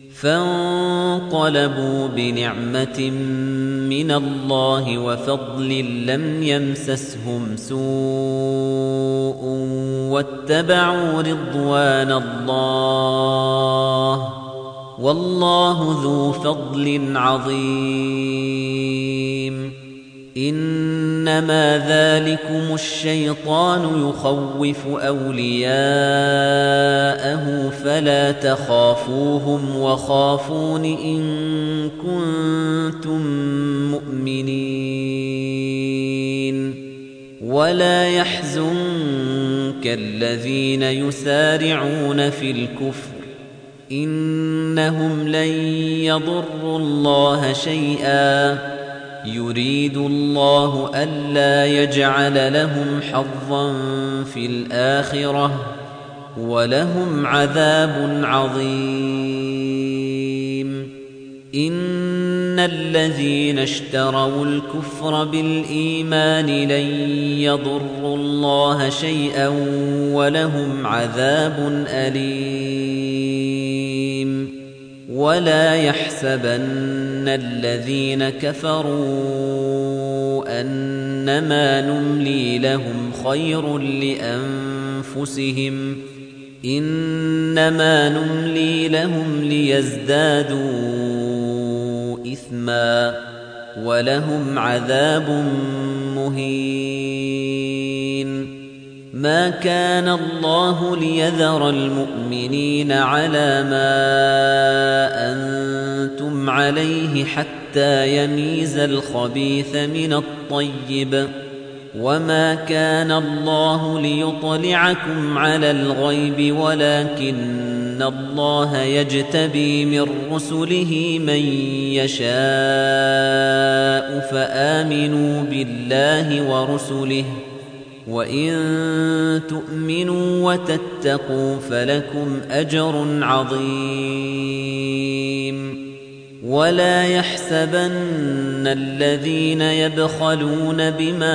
فانقلبوا بنعمة من الله وفضل لم يمسسهم سوء واتبعوا رضوان الله والله ذو فضل عظيم إنما ذلكم الشيطان يخوف أولياءه فلا تخافوهم وخافون إن كنتم مؤمنين ولا يحزنك الذين يسارعون في الكفر إنهم لن يضروا الله شيئا يريد الله ألا يجعل لهم حظا في الآخرة ولهم عذاب عظيم إن الذين اشتروا الكفر بالإيمان لن يضروا الله شيئا ولهم عذاب أليم ولا يحسبن الذين كفروا أنما نملي لهم خير لأنفسهم إنما نملي لهم ليزدادوا إثما ولهم عذاب مهين ما كان الله ليذر المؤمنين على ما أنتم عليه حتى يميز الخبيث من الطيب وما كان الله ليطلعكم على الغيب ولكن الله يجتبي من رسله من يشاء فآمنوا بالله ورسله وإن تؤمنوا وتتقوا فلكم أجر عظيم ولا يحسبن الذين يبخلون بما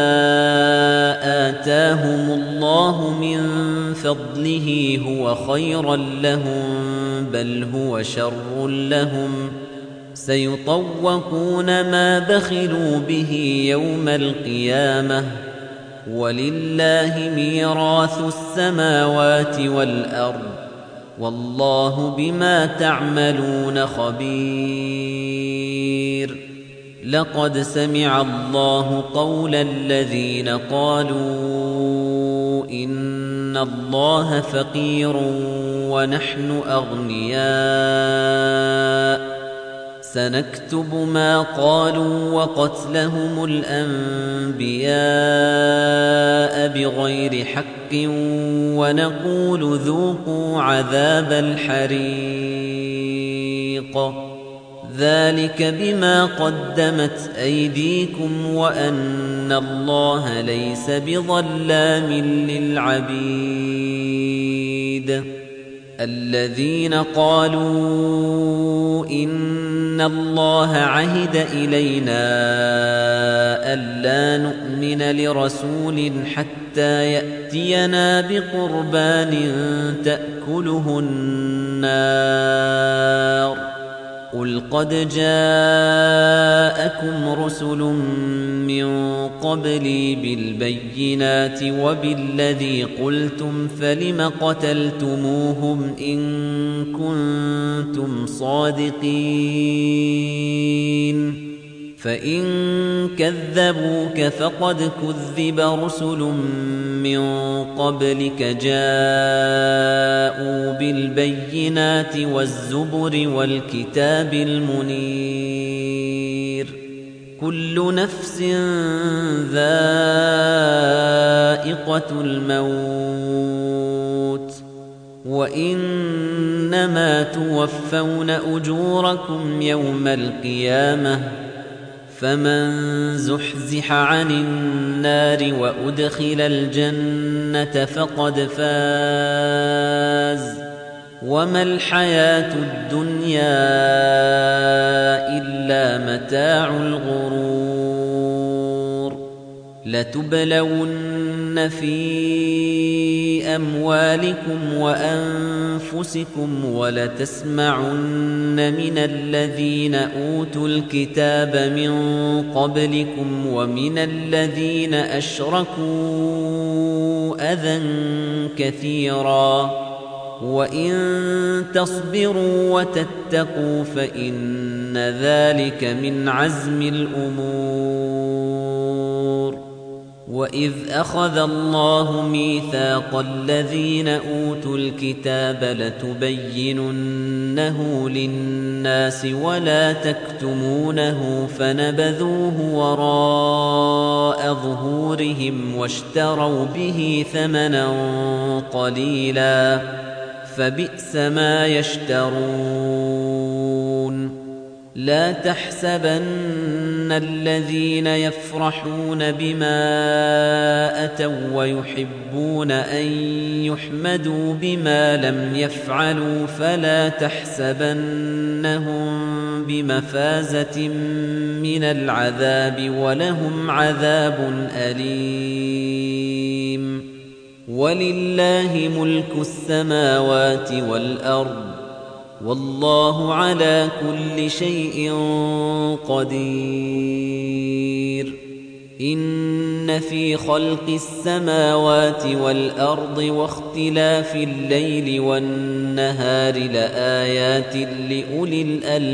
آتاهم الله من فضله هو خيرا لهم بل هو شر لهم سيطوقون ما بخلوا به يوم القيامة ولله ميراث السماوات والأرض والله بما تعملون خبير لقد سمع الله قول الذين قالوا إن الله فقير ونحن أغنياء سنكتب ما قالوا وقتلهم الأنبياء بغير حق ونقول ذوقوا عذاب الحريق ذلك بما قدمت أيديكم وأن الله ليس بظلام للعبيد الذين قالوا إن الله عهد إلينا ألا نؤمن لرسول حتى يأتينا بقربان تأكله النار قل قد جاءكم رسل من قبلي بالبينات وبالذي قلتم فلم قتلتموهم إن كنتم صادقين فإن كذبوك فقد كذب رسل من قبلك جاءوا بالبينات والزبر والكتاب المنير كل نفس ذائقة الموت وإنما توفون أجوركم يوم القيامة فمن زحزح عن النار وأدخل الجنة فقد فاز وما الحياة الدنيا إلا متاع الغرور لتبلون في أموالكم وأنفسكم ولتسمعن من الذين أوتوا الكتاب من قبلكم ومن الذين أشركوا أذى كثيرا وإن تصبروا وتتقوا فإن ذلك من عزم الأمور وإذ أخذ الله ميثاق الذين أوتوا الكتاب لتبيننه للناس ولا تكتمونه فنبذوه وراء ظهورهم واشتروا به ثمنا قليلا فبئس ما يشترون لا تحسبن الذين يفرحون بما أتوا ويحبون أن يحمدوا بما لم يفعلوا فلا تحسبنهم بمفازة من العذاب ولهم عذاب أليم ولله ملك السماوات والأرض والله على كل شيء قدير إن في خلق السماوات والأرض واختلاف الليل والنهار لآيات لأولي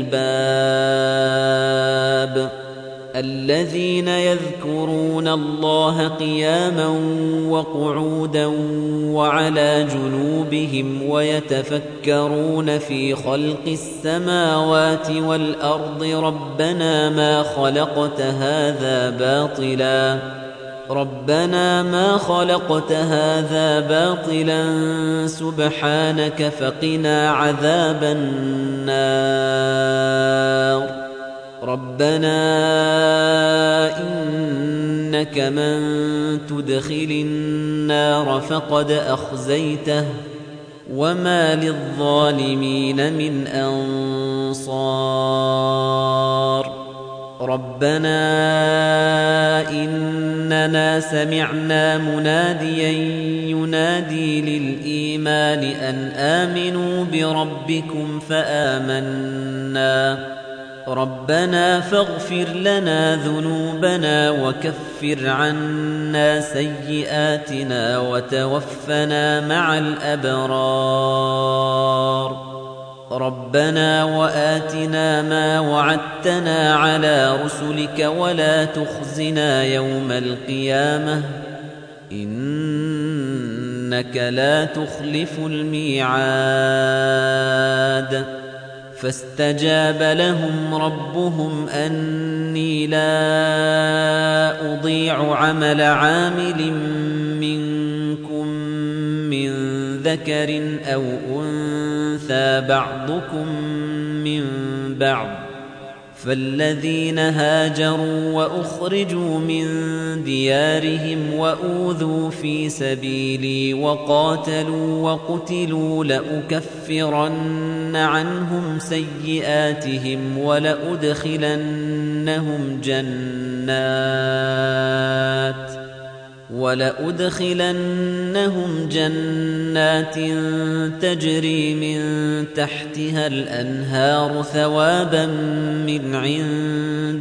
الألباب الذين يذكرون الله قياما وقعودا وعلى جنوبهم ويتفكرون في خلق السماوات والأرض ربنا ما خلقت هذا باطلا ربنا ما خلقت هذا باطلا سبحانك فقنا عذاب النار ربنا إنك من تدخل النار فقد أخزيته وما للظالمين من أنصار ربنا إننا سمعنا مناديا ينادي للإيمان أن آمنوا بربكم فآمنا ربنا فاغفر لنا ذنوبنا وكفر عنا سيئاتنا وتوفنا مع الأبرار ربنا وآتنا ما وعدتنا على رسلك ولا تخزنا يوم القيامة إنك لا تخلف الميعاد فاستجاب لهم ربهم أني لا أضيع عمل عامل منكم من ذكر أو أنثى بعضكم من بعض فالذين هاجروا وأخرجوا من ديارهم وأوذوا في سبيلي وقاتلوا وقتلوا لأكفرن عنهم سيئاتهم ولأدخلنهم جنات تجري من تحتها الأنهار ثوابا من عند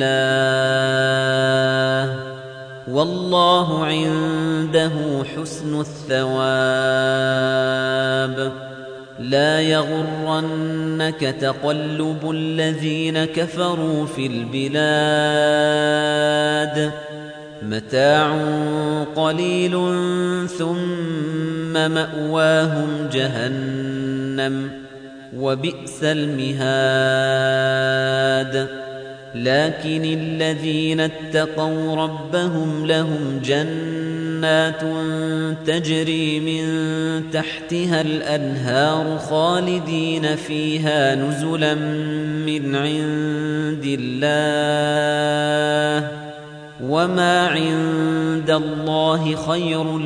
الله والله عنده حسن الثواب لا يغرنك تقلب الذين كفروا في البلاد متاع قليل ثم مأواهم جهنم وبئس المهاد لكن الذين اتقوا ربهم لهم جنات تجري من تحتها الأنهار خالدين فيها نزلا من عند الله وما عند الله خير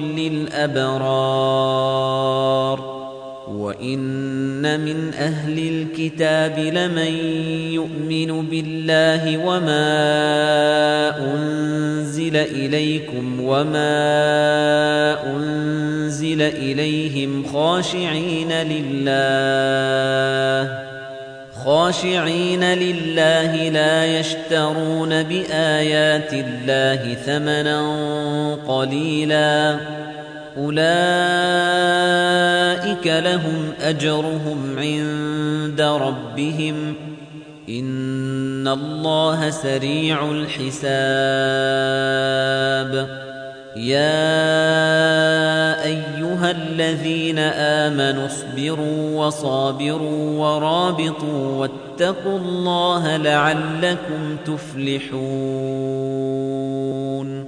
للأبرار وإن من أهل الكتاب لمن يؤمن بالله وما أنزل إليكم وما أنزل إليهم خاشعين لله لا يشترون بآيات الله ثمنا قليلا أولئك لهم أجرهم عند ربهم إن الله سريع الحساب يا أيها الذين آمنوا اصبروا وصابروا ورابطوا واتقوا الله لعلكم تفلحون